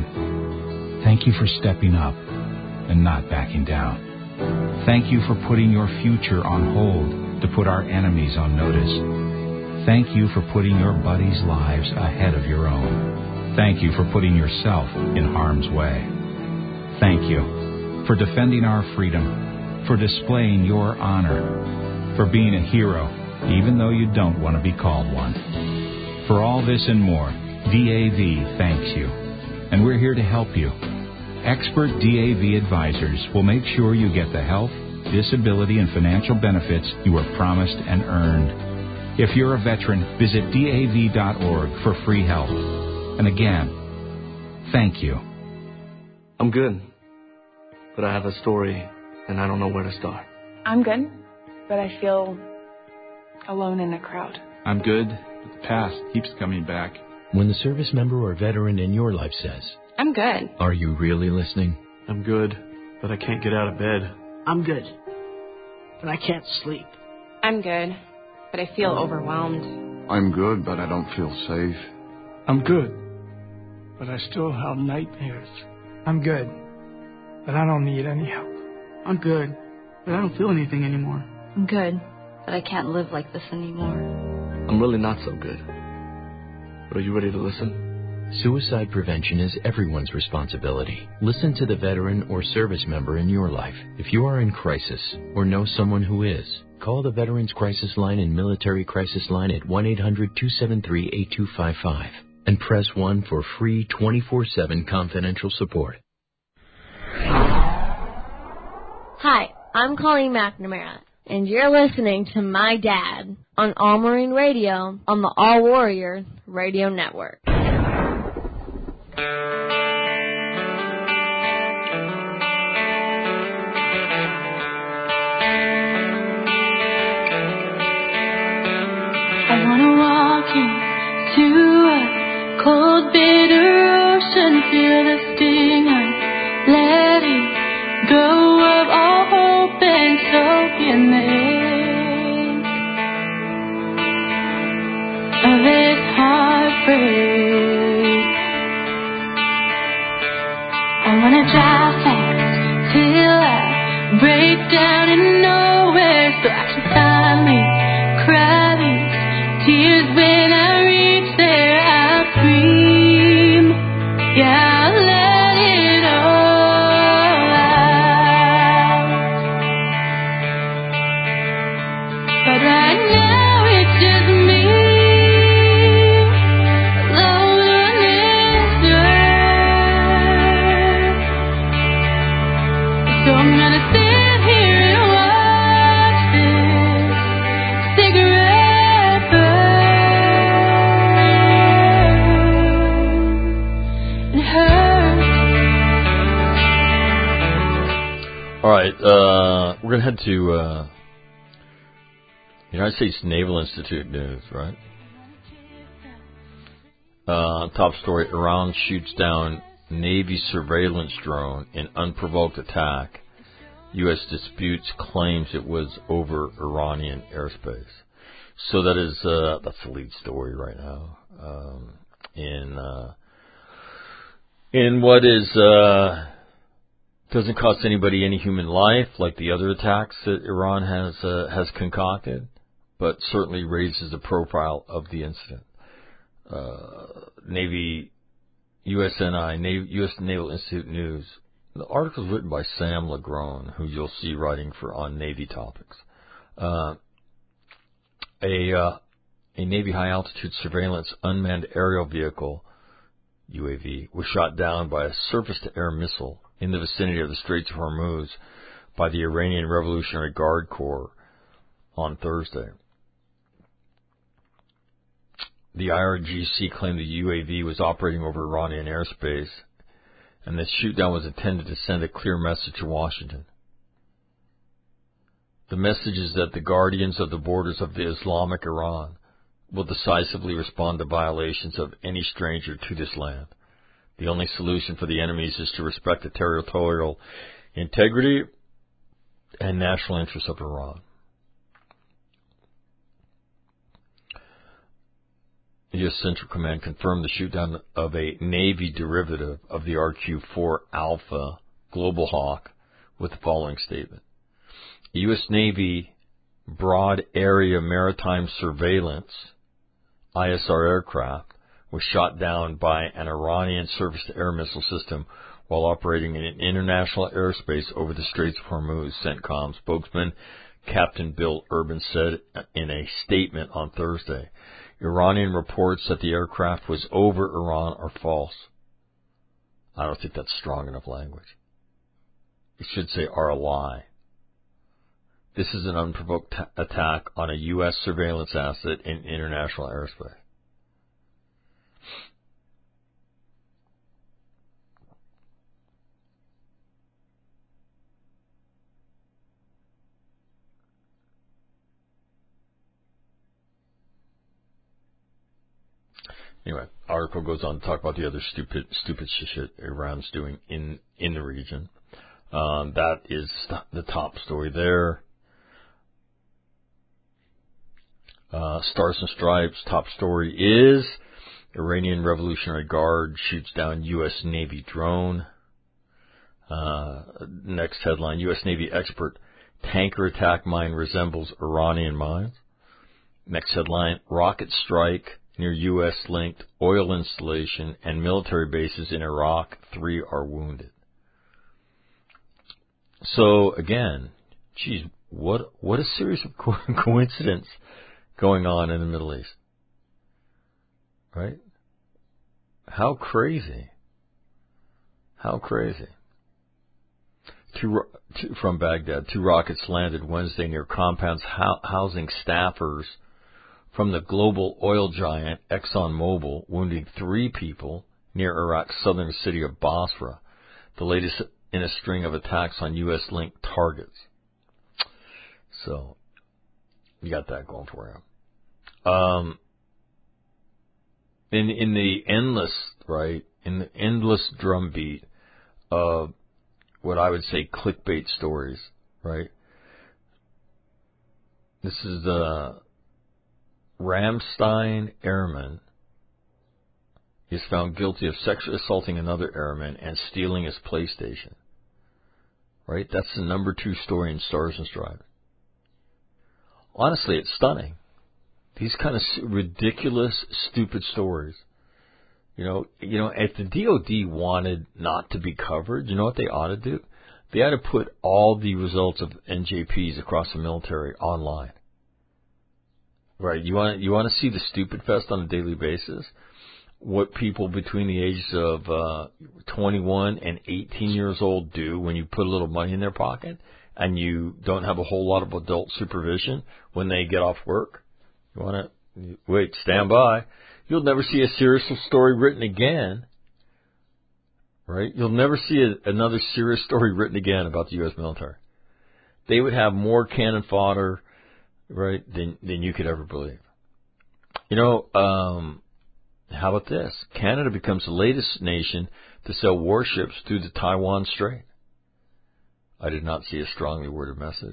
Speaker 14: line. Thank you for stepping up and not backing down. Thank you for putting your future on hold to put our enemies on notice. Thank you for putting your buddies' lives ahead of your own. Thank you for putting yourself in harm's way. Thank you for defending our freedom, for displaying your honor, for being a hero, even though you don't want to be called one. For all this and more, D A V thanks you, and we're here to help you. Expert D A V advisors will make sure you get the health, disability, and financial benefits you were promised and earned. If you're a veteran, visit D A V dot org for free help. And again, thank you.
Speaker 15: I'm good, but I have a story, and I don't know where to start.
Speaker 16: I'm good, but I feel alone in a crowd.
Speaker 17: I'm good, but the past keeps coming back.
Speaker 18: When the service member or veteran in your life says,
Speaker 16: I'm good.
Speaker 18: Are you really listening?
Speaker 15: I'm good, but I can't get out of bed.
Speaker 19: I'm good, but I can't sleep.
Speaker 16: I'm good, but I feel overwhelmed.
Speaker 20: I'm good, but I don't feel safe.
Speaker 21: I'm good, but I still have nightmares. I'm good, but I don't need any help.
Speaker 22: I'm good, but I don't feel anything anymore.
Speaker 23: I'm good, but I can't live like this anymore.
Speaker 15: I'm really not so good. But are you ready to listen?
Speaker 18: Suicide prevention is everyone's responsibility. Listen to the veteran or service member in your life. If you are in crisis or know someone who is, call the Veterans Crisis Line and Military Crisis Line at one eight hundred two seven three eight two five five and press one for free twenty-four seven confidential support.
Speaker 24: Hi, I'm Colleen McNamara, and you're listening to my dad on All Marine Radio on the All Warrior Radio Network.
Speaker 25: I wanna walk into a cold, bitter ocean, feel the sting of
Speaker 3: in the ink of this heartbreak. I wanna drive fast till I break down and nowhere, so I can finally cry these tears when I reach there. I'll scream, yeah, I'll let it all out. But right now it's just me alone on this earth. So I'm gonna sit here and watch this cigarette burn. It hurts.
Speaker 2: All right, uh, we're going to head to uh, United States Naval Institute news, right? Uh, top story, Iran shoots down Navy surveillance drone in unprovoked attack. U S disputes claims it was over Iranian airspace. So that is, uh, that's the lead story right now. Um, in, uh, in what is, uh, doesn't cost anybody any human life like the other attacks that Iran has, uh, has concocted, but certainly raises the profile of the incident. Uh, Navy, U S N I, Navy, U S Naval Institute News. The article is written by Sam Legrone, who you'll see writing for on Navy topics. Uh, a uh, a Navy high-altitude surveillance unmanned aerial vehicle, U A V, was shot down by a surface-to-air missile in the vicinity of the Straits of Hormuz by the Iranian Revolutionary Guard Corps on Thursday. The I R G C claimed the U A V was operating over Iranian airspace, and the shoot-down was intended to send a clear message to Washington. The message is that the guardians of the borders of the Islamic Iran will decisively respond to violations of any stranger to this land. The only solution for the enemies is to respect the territorial integrity and national interests of Iran. The U S Central Command confirmed the shoot-down of a Navy derivative of the R Q four Alpha Global Hawk with the following statement. The U S Navy Broad Area Maritime Surveillance I S R aircraft was shot down by an Iranian surface-to-air missile system while operating in international airspace over the Straits of Hormuz, CENTCOM spokesman Captain Bill Urban said in a statement on Thursday. Iranian reports that the aircraft was over Iran are false. I don't think that's strong enough language. It should say are a lie. This is an unprovoked t- attack on a U S surveillance asset in international airspace. Anyway, article goes on to talk about the other stupid, stupid shit Iran's doing in in the region. Um, that is the top story there. Uh, Stars and Stripes top story is Iranian Revolutionary Guard shoots down U S Navy drone. Uh, next headline: U S Navy expert tanker attack mine resembles Iranian mines. Next headline: rocket strike near U S-linked oil installation and military bases in Iraq. Three are wounded. So again, geez, what what a series of co- coincidence going on in the Middle East, right? How crazy! How crazy! Two, two, from Baghdad, two rockets landed Wednesday near compounds ho- housing staffers from the global oil giant ExxonMobil, wounding three people near Iraq's southern city of Basra, the latest in a string of attacks on U S-linked targets. So, you got that going for you. Um, in in the endless, right, in the endless drumbeat of what I would say clickbait stories, right? This is the Ramstein airman is found guilty of sexually assaulting another airman and stealing his PlayStation. Right? That's the number two story in Stars and Stripes. Honestly, it's stunning. These kind of ridiculous, stupid stories. You know, you know, if the D O D wanted not to be covered, you know what they ought to do? They ought to put all the results of N J Ps across the military online. Right? You want you want to see the stupid fest on a daily basis? What people between the ages of uh, twenty-one and eighteen years old do when you put a little money in their pocket and you don't have a whole lot of adult supervision when they get off work? You want to wait? Stand by. You'll never see a serious story written again. Right? You'll never see a, another serious story written again about the U S military. They would have more cannon fodder, right, than than you could ever believe. You know, um, how about this? Canada becomes the latest nation to sell warships through the Taiwan Strait. I did not see a strongly worded message.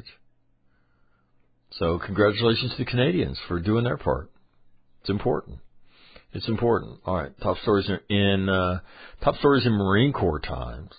Speaker 2: So congratulations to the Canadians for doing their part. It's important. It's important. All right, top stories in uh, top stories in Marine Corps Times.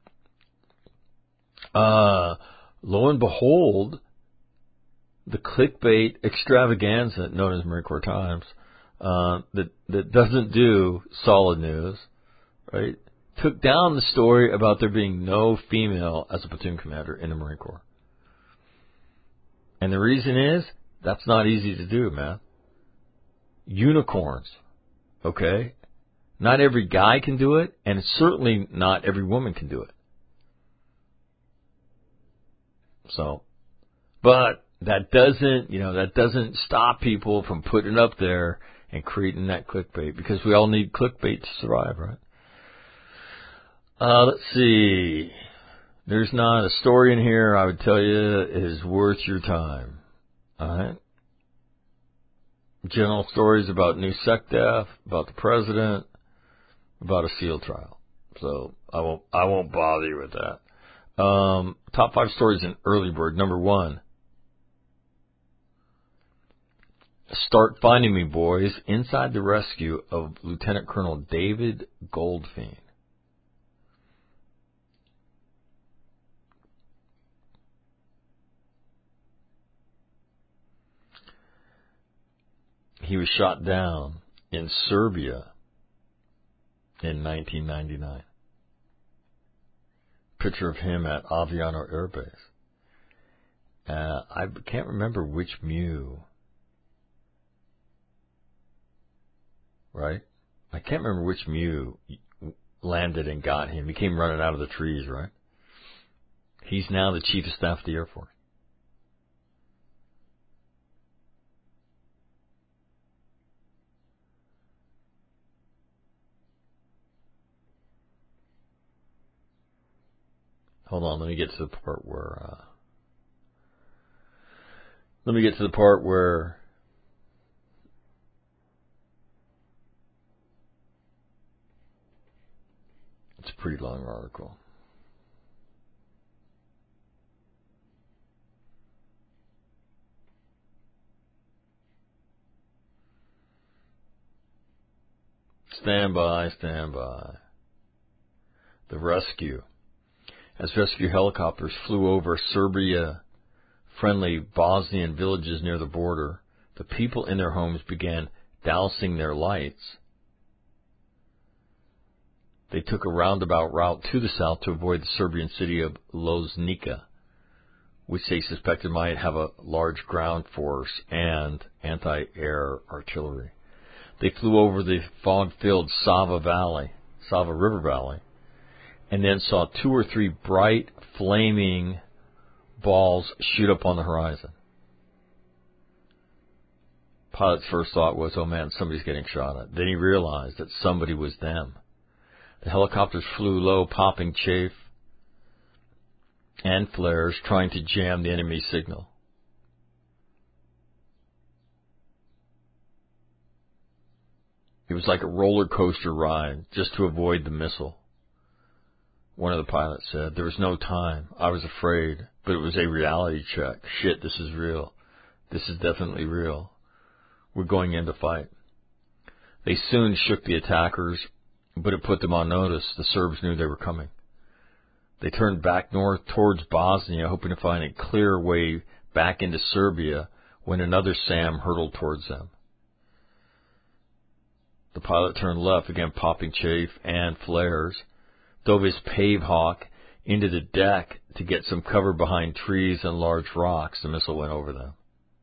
Speaker 2: Uh, lo and behold, the clickbait extravaganza known as Marine Corps Times uh, that that doesn't do solid news, right? Took down the story about there being no female as a platoon commander in the Marine Corps. And the reason is, that's not easy to do, man. Unicorns, okay? Not every guy can do it, and certainly not every woman can do it. So, but that doesn't, you know, that doesn't stop people from putting it up there and creating that clickbait, because we all need clickbait to survive, right? Uh, let's see. There's not a story in here I would tell you is worth your time. All right? General stories about new SecDef, about the president, about a SEAL trial. So I won't I won't bother you with that. Um, top five stories in Early Bird. Number one. Start finding me, boys. Inside the rescue of Lieutenant Colonel David Goldfein. He was shot down in Serbia in nineteen ninety-nine. Picture of him at Aviano Air Base. Uh, I can't remember which Mew. Right? I can't remember which Mew landed and got him. He came running out of the trees, right? He's now the Chief of Staff of the Air Force. Hold on, let me get to the part where, uh, let me get to the part where it's a pretty long article. Stand by, stand by. The rescue. As rescue helicopters flew over Serbia-friendly Bosnian villages near the border, the people in their homes began dousing their lights. They took a roundabout route to the south to avoid the Serbian city of Loznica, which they suspected might have a large ground force and anti-air artillery. They flew over the fog-filled Sava Valley, Sava River Valley, and then saw two or three bright, flaming balls shoot up on the horizon. Pilot's first thought was, oh man, somebody's getting shot at. Then he realized that somebody was them. The helicopters flew low, popping chaff and flares, trying to jam the enemy signal. It was like a roller coaster ride, just to avoid the missile. One of the pilots said, there was no time. I was afraid, but it was a reality check. Shit, this is real. This is definitely real. We're going in to fight. They soon shook the attackers, but it put them on notice. The Serbs knew they were coming. They turned back north towards Bosnia, hoping to find a clear way back into Serbia when another SAM hurtled towards them. The pilot turned left, again popping chaff and flares, dove his Pave Hawk into the deck to get some cover behind trees and large rocks. The missile went over them.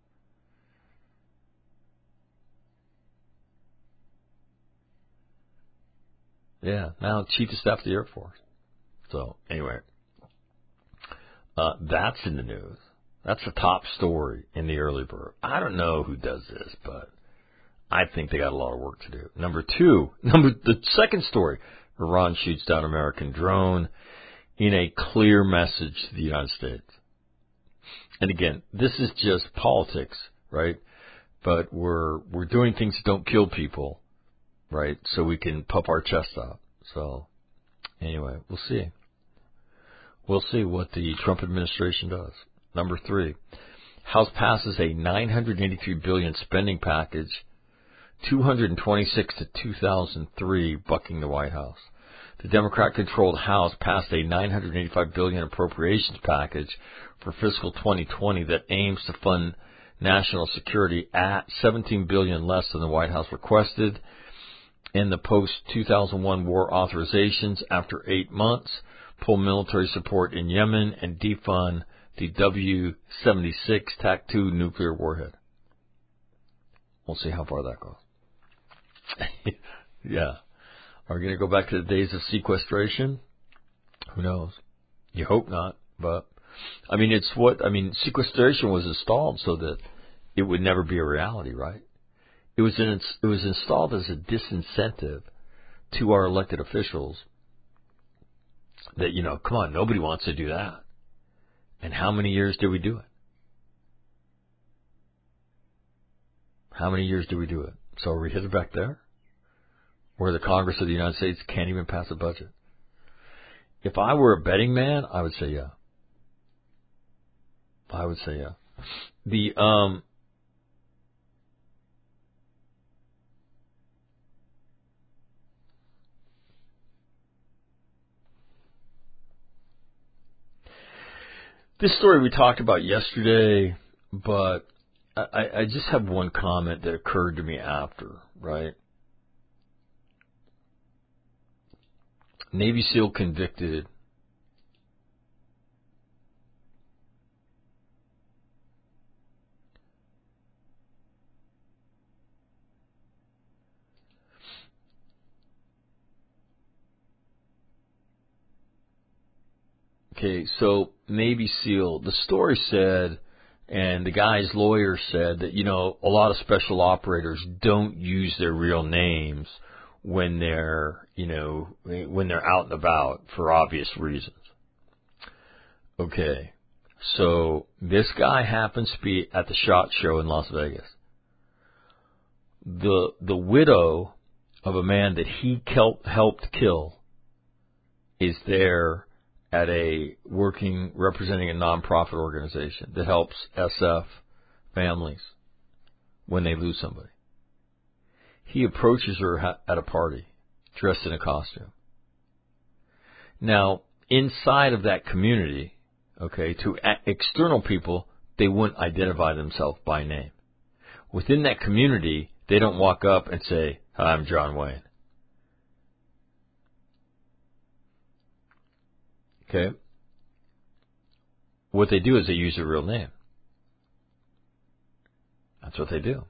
Speaker 2: Yeah, now Chief of Staff of the Air Force. So, anyway, uh, that's in the news. That's the top story in the early bird. I don't know who does this, but I think they got a lot of work to do. Number two, number the second story, Iran shoots down American drone in a clear message to the United States. And again, this is just politics, right? But we're we're doing things that don't kill people, right? So we can puff our chest out. So anyway, we'll see. We'll see what the Trump administration does. Number three, House passes a nine hundred eighty-three billion dollars spending package, two hundred twenty-six to two thousand three, bucking the White House. The Democrat-controlled House passed a nine hundred eighty-five billion dollars appropriations package for fiscal twenty twenty that aims to fund national security at seventeen billion dollars less than the White House requested. In the post-two thousand one war authorizations, after eight months, pull military support in Yemen and defund the W seventy-six T A C two nuclear warhead. We'll see how far that goes. Yeah. Are we going to go back to the days of sequestration? Who knows? You hope not, but I mean, it's what, I mean, sequestration was installed so that it would never be a reality, right? It was in, it was installed as a disincentive to our elected officials that, you know, come on, nobody wants to do that. And how many years did we do it? How many years did we do it? So are we headed back there? Where the Congress of the United States can't even pass a budget? If I were a betting man, I would say yeah. I would say yeah. The, um, this story we talked about yesterday, but I, I just have one comment that occurred to me after, right? Navy SEAL convicted. Okay, so Navy SEAL, the story said, and the guy's lawyer said that, you know, a lot of special operators don't use their real names when they're, you know, when they're out and about for obvious reasons. Okay, so this guy happens to be at the SHOT Show in Las Vegas. The the widow of a man that he helped kill is there at a working, representing a nonprofit organization that helps S F families when they lose somebody. He approaches her at a party, dressed in a costume. Now, inside of that community, okay, to external people, they wouldn't identify themselves by name. Within that community, they don't walk up and say, "Hi, I'm John Wayne." Okay? What they do is they use their real name. That's what they do.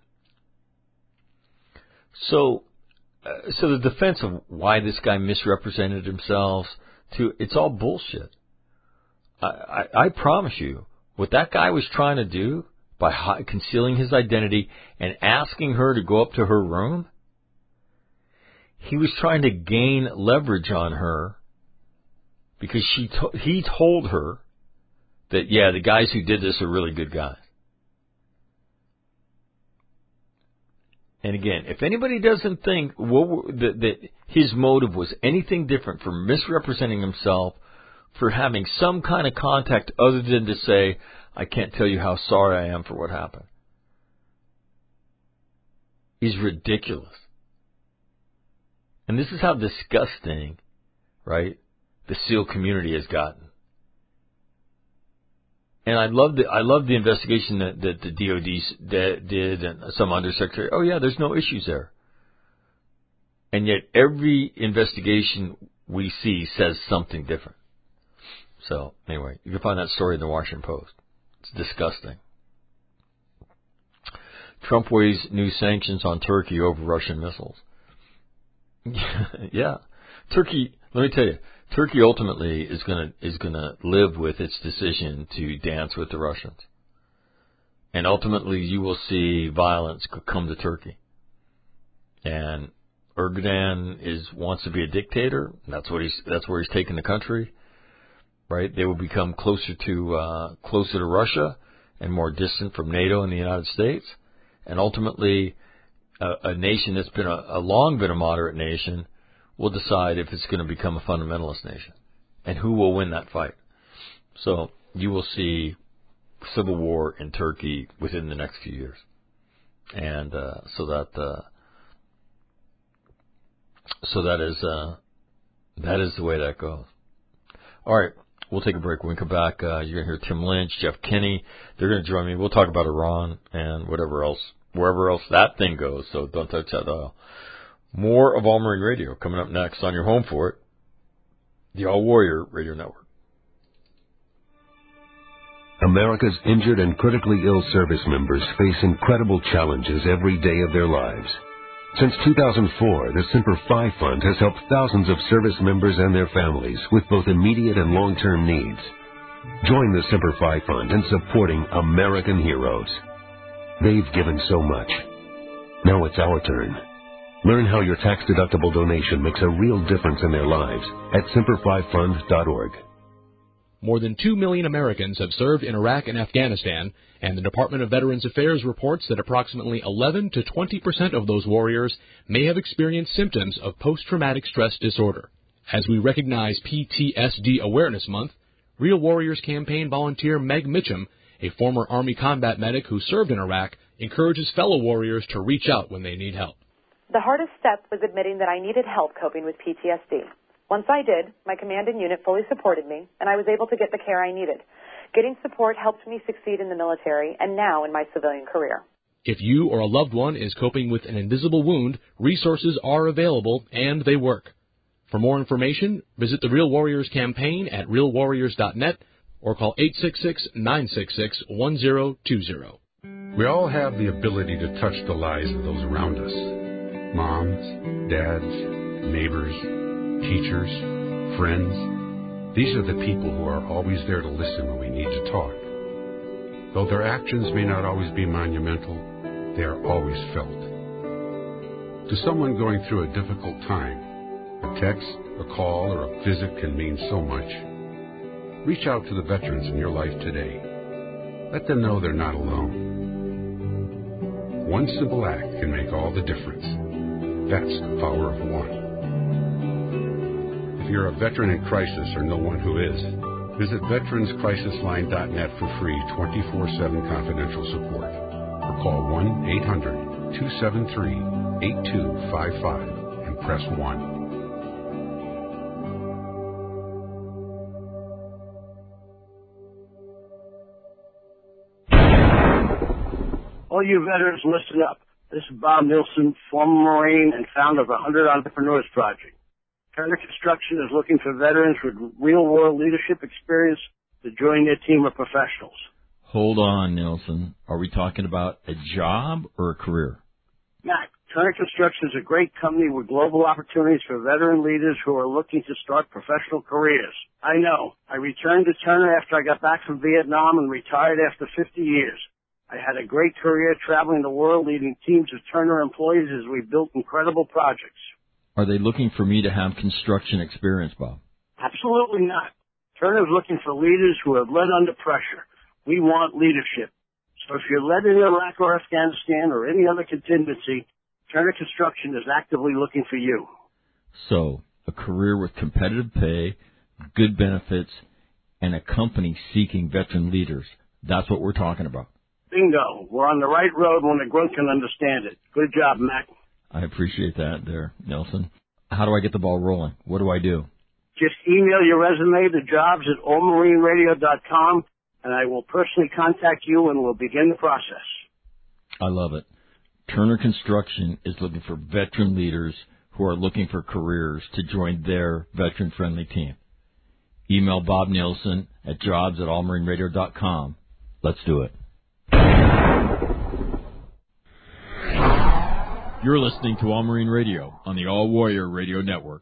Speaker 2: So, uh, so the defense of why this guy misrepresented himself, to it's all bullshit. I, I, I promise you, what that guy was trying to do by hi- concealing his identity and asking her to go up to her room, he was trying to gain leverage on her because she to- he told her that, yeah, the guys who did this are really good guys. And again, if anybody doesn't think what, that, that his motive was anything different from misrepresenting himself, for having some kind of contact other than to say, "I can't tell you how sorry I am for what happened," He's ridiculous. And this is how disgusting, right, the SEAL community has gotten. And I love the I love the investigation that, that the D O D did and some undersecretary. Oh yeah, there's no issues there. And yet every investigation we see says something different. So anyway, you can find that story in the Washington Post. It's disgusting. Trump weighs new sanctions on Turkey over Russian missiles. Yeah, Turkey. Let me tell you, Turkey ultimately is gonna is gonna live with its decision to dance with the Russians, and ultimately you will see violence come to Turkey. And Erdogan is wants to be a dictator. That's what he's. That's where he's taking the country. Right? They will become closer to uh, closer to Russia and more distant from NATO and the United States. And ultimately, a, a nation that's been a, a long been a moderate nation will decide if it's going to become a fundamentalist nation, and who will win that fight. So you will see civil war in Turkey within the next few years, and uh, so that uh, so that is uh, that is the way that goes. All right. We'll take a break. When we come back, uh, you're going to hear Tim Lynch, Jeff Kinney. They're going to join me. We'll talk about Iran and whatever else, wherever else that thing goes. So don't touch that dial. More of All Marine Radio coming up next on your home for it, the All Warrior Radio Network.
Speaker 8: America's injured and critically ill service members face incredible challenges every day of their lives. Since two thousand four, the Semper Fi Fund has helped thousands of service members and their families with both immediate and long-term needs. Join the Semper Fi Fund in supporting American heroes. They've given so much. Now it's our turn. Learn how your tax-deductible donation makes a real difference in their lives at semper fi fund dot org.
Speaker 4: More than two million Americans have served in Iraq and Afghanistan, and the Department of Veterans Affairs reports that approximately eleven to twenty percent of those warriors may have experienced symptoms of post-traumatic stress disorder. As we recognize P T S D Awareness Month, Real Warriors campaign volunteer Meg Mitchum, a former Army combat medic who served in Iraq, encourages fellow warriors to reach out when they need help.
Speaker 5: The hardest step was admitting that I needed help coping with P T S D. Once I did, my command and unit fully supported me, and I was able to get the care I needed. Getting support helped me succeed in the military and now in my civilian career.
Speaker 4: If you or a loved one is coping with an invisible wound, resources are available and they work. For more information, visit the Real Warriors campaign at real warriors dot net or call eight six six, nine six six, one zero two zero.
Speaker 6: We all have the ability to touch the lives of those around us. Moms, dads, neighbors, teachers, friends. These are the people who are always there to listen when we need to talk. Though their actions may not always be monumental, they are always felt. To someone going through a difficult time, a text, a call, or a visit can mean so much. Reach out to the veterans in your life today. Let them know they're not alone. One simple act can make all the difference. That's the power of one. If you're a veteran in crisis or know one who is, visit veterans crisis line dot net for free twenty-four seven confidential support. Or call one eight hundred, two seven three, eight two five five and press one.
Speaker 13: All you veterans, listen up. This is Bob Nielsen, former Marine and founder of the one hundred Entrepreneurs Project. Turner Construction is looking for veterans with real-world leadership experience to join their team of professionals.
Speaker 1: Hold on, Nielsen. Are we talking about a job or a career?
Speaker 13: Mac, Turner Construction is a great company with global opportunities for veteran leaders who are looking to start professional careers. I know. I returned to Turner after I got back from Vietnam and retired after fifty years. I had a great career traveling the world leading teams of Turner employees as we built incredible projects.
Speaker 1: Are they looking for me to have construction experience, Bob?
Speaker 13: Absolutely not. Turner's looking for leaders who have led under pressure. We want leadership. So if you're led in Iraq or Afghanistan or any other contingency, Turner Construction is actively looking for you.
Speaker 1: So, a career with competitive pay, good benefits, and a company seeking veteran leaders. That's what we're talking about.
Speaker 13: Bingo. We're on the right road when a grunt can understand it. Good job, Mac.
Speaker 1: I appreciate that there, Nelson. How do I get the ball rolling? What do I do?
Speaker 13: Just email your resume to jobs at all marine radio dot com, and I will personally contact you and we'll begin the process.
Speaker 1: I love it. Turner Construction is looking for veteran leaders who are looking for careers to join their veteran-friendly team. Email Bob Nielsen at jobs at all marine radio dot com. Let's do it. You're listening to All Marine Radio on the All Warrior Radio Network.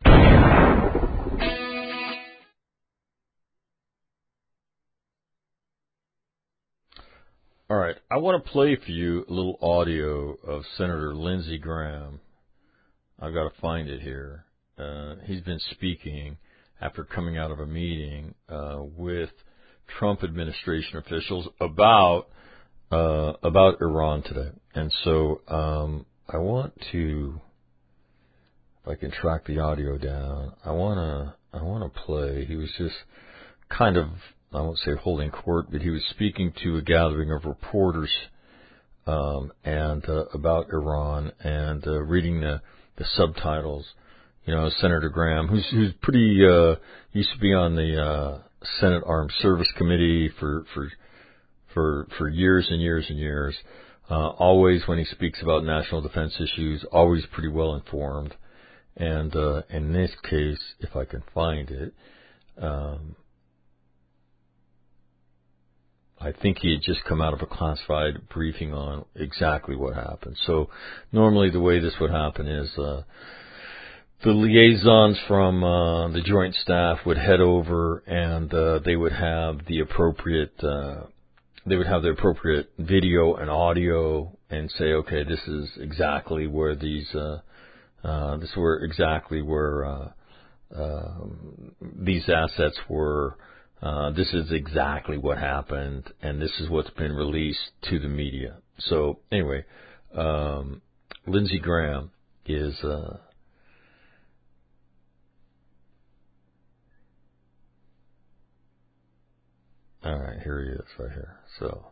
Speaker 2: All right, I want to play for you a little audio of Senator Lindsey Graham. I've got to find it here. Uh, he's been speaking after coming out of a meeting uh, with Trump administration officials about uh, about Iran today. And so um, I want to, if I can track the audio down, I want to I want to play. He was just kind of, I won't say holding court, but he was speaking to a gathering of reporters um, and uh, about Iran and uh, reading the, the subtitles. You know, Senator Graham, who's who's pretty uh, used to be on the uh, Senate Armed Service Committee for for for for years and years and years. Uh, always, when he speaks about national defense issues, always pretty well informed. And uh, in this case, if I can find it. Um, I think he had just come out of a classified briefing on exactly what happened. So normally the way this would happen is uh, the liaisons from uh, the Joint Staff would head over and uh, they would have the appropriate uh, they would have the appropriate video and audio and say, okay, this is exactly where these uh, uh, this is where exactly where uh, uh, these assets were. Uh, this is exactly what happened, and this is what's been released to the media. So anyway, um, Lindsey Graham is uh, all right. Here he is, right here. So.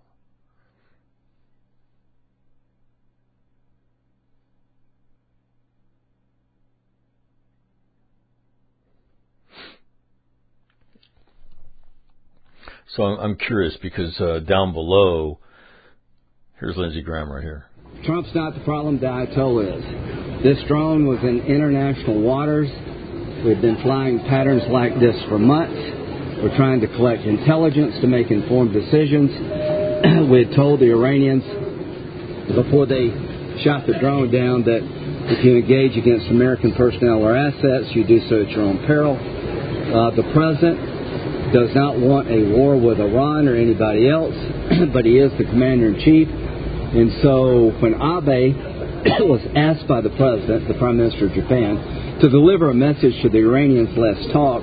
Speaker 2: So I'm curious because uh, down below, here's Lindsey Graham right here.
Speaker 7: Trump's not the problem, the Ayatollah is. This drone was in international waters. We've been flying patterns like this for months. We're trying to collect intelligence to make informed decisions. We had told the Iranians before they shot the drone down that if you engage against American personnel or assets, you do so at your own peril. Uh, the president does not want a war with Iran or anybody else, but he is the commander-in-chief. And so when Abe was asked by the president, the prime minister of Japan, to deliver a message to the Iranians, let's talk,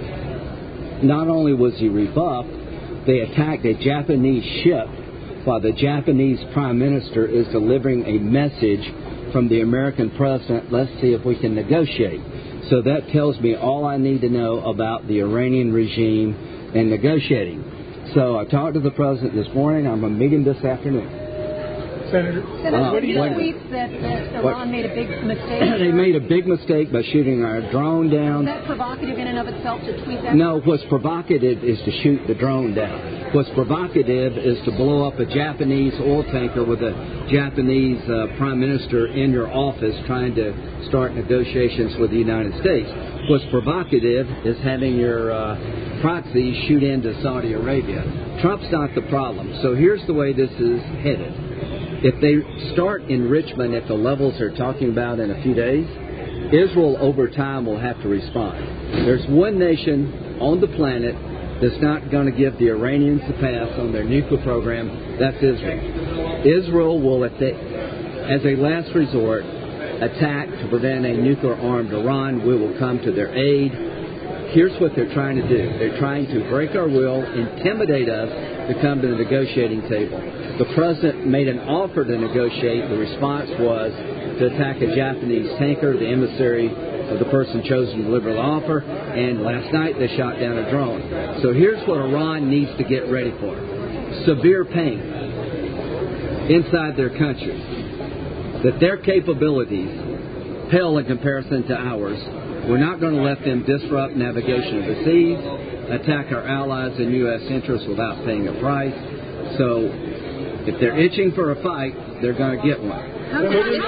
Speaker 7: not only was he rebuffed, they attacked a Japanese ship while the Japanese prime minister is delivering a message from the American president, let's see if we can negotiate. So that tells me all I need to know about the Iranian regime and negotiating. So I talked to the president this morning. I'm going to meet him this afternoon.
Speaker 9: Senator, Senator
Speaker 7: uh,
Speaker 9: what do you tweet that, that Iran
Speaker 7: what?
Speaker 9: made a big mistake?
Speaker 7: They made a big mistake by shooting our drone down.
Speaker 9: Is that provocative in and of itself to tweet that?
Speaker 7: No, what's provocative is to shoot the drone down. What's provocative is to blow up a Japanese oil tanker with a Japanese uh, prime minister in your office trying to start negotiations with the United States. What's provocative is having your uh, proxies shoot into Saudi Arabia. Trump's not the problem. So here's the way this is headed. If they start enrichment at the levels they're talking about in a few days, Israel over time will have to respond. There's one nation on the planet that's not going to give the Iranians the pass on their nuclear program. That's Israel. Israel will, at the, as a last resort, attack to prevent a nuclear-armed Iran. We will come to their aid. Here's what they're trying to do. They're trying to break our will, intimidate us to come to the negotiating table. The president made an offer to negotiate. The response was to attack a Japanese tanker, the emissary of the person chosen to deliver the offer. And last night they shot down a drone. So here's what Iran needs to get ready for. Severe pain. inside their country, that their capabilities pale in comparison to ours. We're not going to let them disrupt navigation of the seas, attack our allies and U S interests without paying a price. So if they're itching for a fight, they're going to get one.
Speaker 10: Including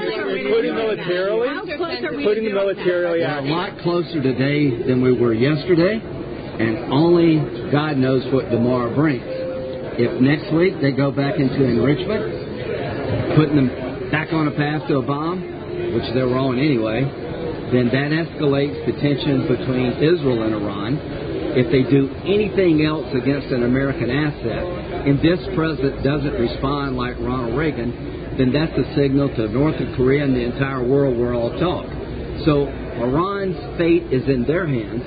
Speaker 10: militarily? Including militarily
Speaker 7: We're a lot closer today than we were yesterday, and only God knows what tomorrow brings. If next week they go back into enrichment, putting them back on a path to a bomb, which they were on anyway, then that escalates the tension between Israel and Iran. If they do anything else against an American asset, and this president doesn't respond like Ronald Reagan, then that's a signal to North Korea and the entire world we're all talk. So Iran's fate is in their hands,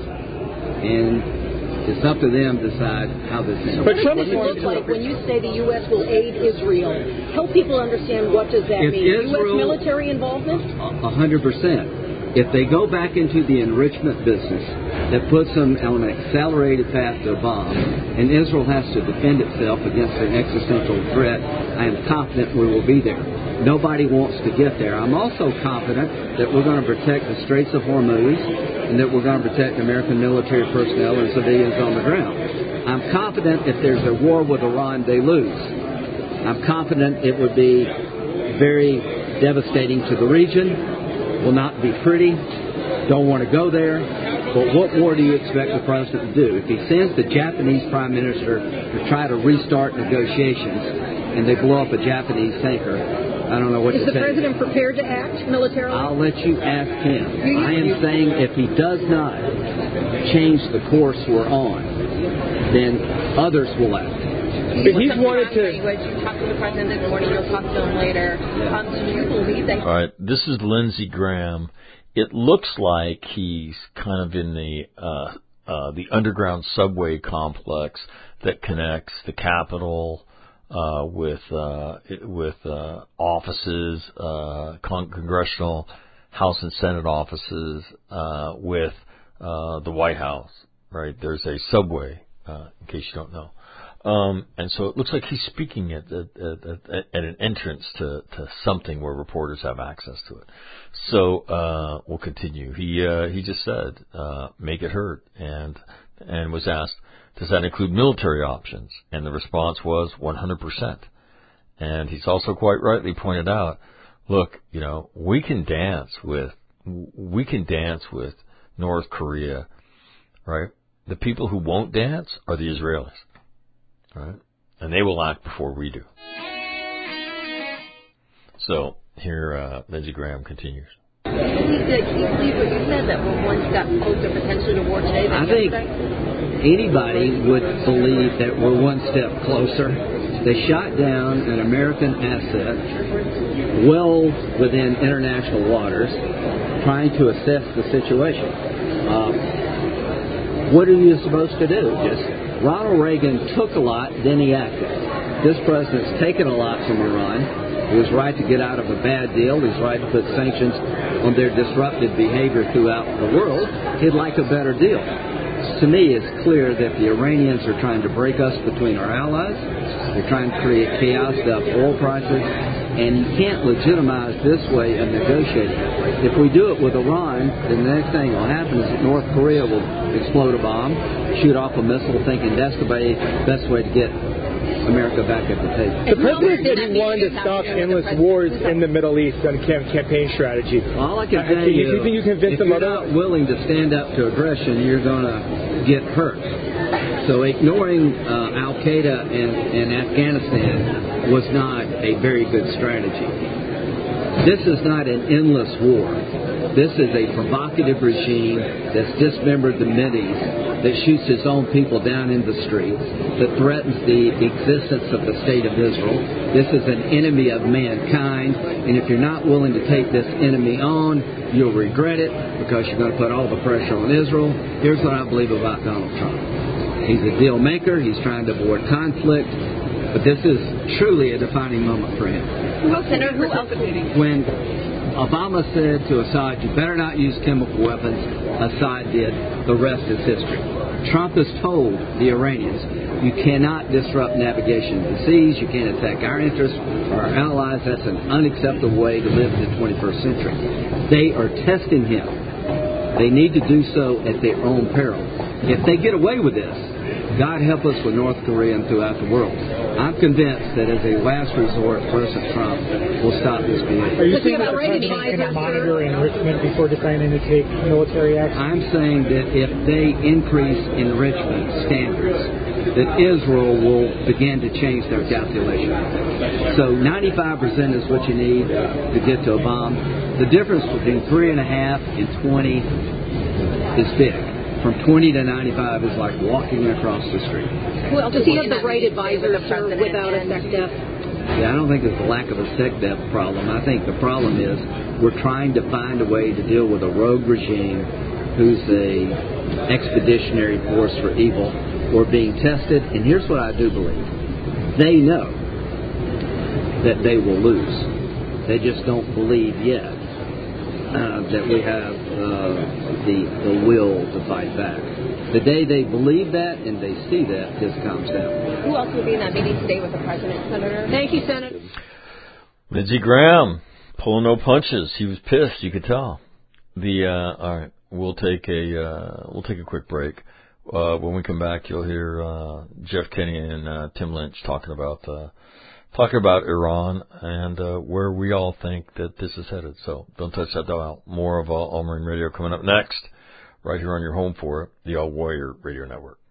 Speaker 7: and it's up to them to decide how this ends.
Speaker 11: What does it look like when you say the U S will aid Israel? Help people understand, what does that
Speaker 7: If
Speaker 11: mean?
Speaker 7: Israel,
Speaker 11: U S military involvement?
Speaker 7: A hundred percent. If they go back into the enrichment business, that puts them on an accelerated path to a bomb, and Israel has to defend itself against an existential threat, I am confident we will be there. Nobody wants to get there. I'm also confident that we're going to protect the Straits of Hormuz, and that we're going to protect American military personnel and civilians on the ground. I'm confident if there's a war with Iran, they lose. I'm confident it would be very devastating to the region. Will not be pretty, don't want to go there, but what more do you expect the president to do? If he sends the Japanese prime minister to try to restart negotiations and they blow up a Japanese tanker, I don't know what
Speaker 11: Is
Speaker 7: to
Speaker 11: the
Speaker 7: say.
Speaker 11: president prepared to act militarily?
Speaker 7: I'll let you ask him. I am saying if he does not change the course we're on, then others will act.
Speaker 10: But he's wanted to.
Speaker 12: You talked to the president this morning. You'll talk to him later. Um, do you believe that?
Speaker 2: All right, this is Lindsey Graham. It looks like he's kind of in the uh, uh, the underground subway complex that connects the Capitol uh, with uh, with uh, offices, uh, con- congressional House and Senate offices, uh, with uh, the White House. Right, there's a subway. Uh, in case you don't know. Um, and so it looks like he's speaking at, at, at, at an entrance to, to something where reporters have access to it. So uh, we'll continue. He uh, he just said, uh, make it heard, and and was asked, does that include military options? And the response was one hundred percent. And he's also quite rightly pointed out, look, you know, we can dance with we can dance with North Korea, right? The people who won't dance are the Israelis. Right? And they will act before we do. So here, uh, Lindsey Graham continues.
Speaker 12: Do you believe that, can you believe what you said, that we're one step closer potentially to war today?
Speaker 7: I think anybody would believe that we're one step closer. They shot down an American asset well within international waters, trying to assess the situation. Uh, what are you supposed to do? Just Ronald Reagan took a lot, then he acted. This president's taken a lot from Iran. He was right to get out of a bad deal. He's right to put sanctions on their disruptive behavior throughout the world. He'd like a better deal. To me, it's clear that the Iranians are trying to break us between our allies. They're trying to create chaos up oil prices. And you can't legitimize this way of negotiating. If we do it with Iran, then the next thing that will happen is that North Korea will explode a bomb, shoot off a missile, thinking that's the best way to get America back at the table.
Speaker 10: The president said he wanted to stop endless wars in the Middle East on campaign strategy.
Speaker 7: All I can
Speaker 10: uh,
Speaker 7: tell you,
Speaker 10: you think you convince
Speaker 7: if
Speaker 10: them
Speaker 7: you're not willing to stand up to aggression, you're going to get hurt. So ignoring uh, Al-Qaeda and, and Afghanistan was not a very good strategy. This is not an endless war. This is a provocative regime that's dismembered the Mideast, that shoots its own people down in the streets, that threatens the existence of the State of Israel. This is an enemy of mankind, and if you're not willing to take this enemy on, you'll regret it because you're going to put all the pressure on Israel. Here's what I believe about Donald Trump. He's a deal maker. He's trying to avoid conflict. But this is truly a defining moment for him.
Speaker 12: Who else, Senator, who else?
Speaker 7: When Obama said to Assad, you better not use chemical weapons, Assad did. The rest is history. Trump has told the Iranians, you cannot disrupt navigation of the seas, you can't attack our interests or our allies. That's an unacceptable way to live in the twenty-first century. They are testing him. They need to do so at their own peril. If they get away with this, God help us with North Korea and throughout the world. I'm convinced that as a last resort, President Trump will stop this behavior.
Speaker 10: Are you saying that the president can monitor enrichment before deciding to take military action?
Speaker 7: I'm saying that if they increase enrichment standards, that Israel will begin to change their calculation. So ninety-five percent is what you need to get to a bomb. The difference between three and a half and twenty is big. From twenty to ninety-five is like walking across the street.
Speaker 11: Well, does he have the right advisor, sir, without a SecDef?
Speaker 7: Yeah, I don't think it's the lack of a SecDef problem. I think the problem is we're trying to find a way to deal with a rogue regime who's a expeditionary force for evil. We're being tested, and here's what I do believe. They know that they will lose. They just don't believe yet uh, that we have uh, the, the will to fight back. The day they believe that and they see that, this calms down.
Speaker 12: Who else will be in that meeting today with the president, Senator?
Speaker 11: Thank you, Senator.
Speaker 2: Lindsey Graham pulling no punches. He was pissed. You could tell. The uh, all right. We'll take a uh, we'll take a quick break. Uh, when we come back, you'll hear uh, Jeff Kenny and uh, Tim Lynch talking about uh, talking about Iran and uh, where we all think that this is headed. So don't touch that dial. More of uh, All Marine Radio coming up next, right here on your home for it, the All Warrior Radio Network.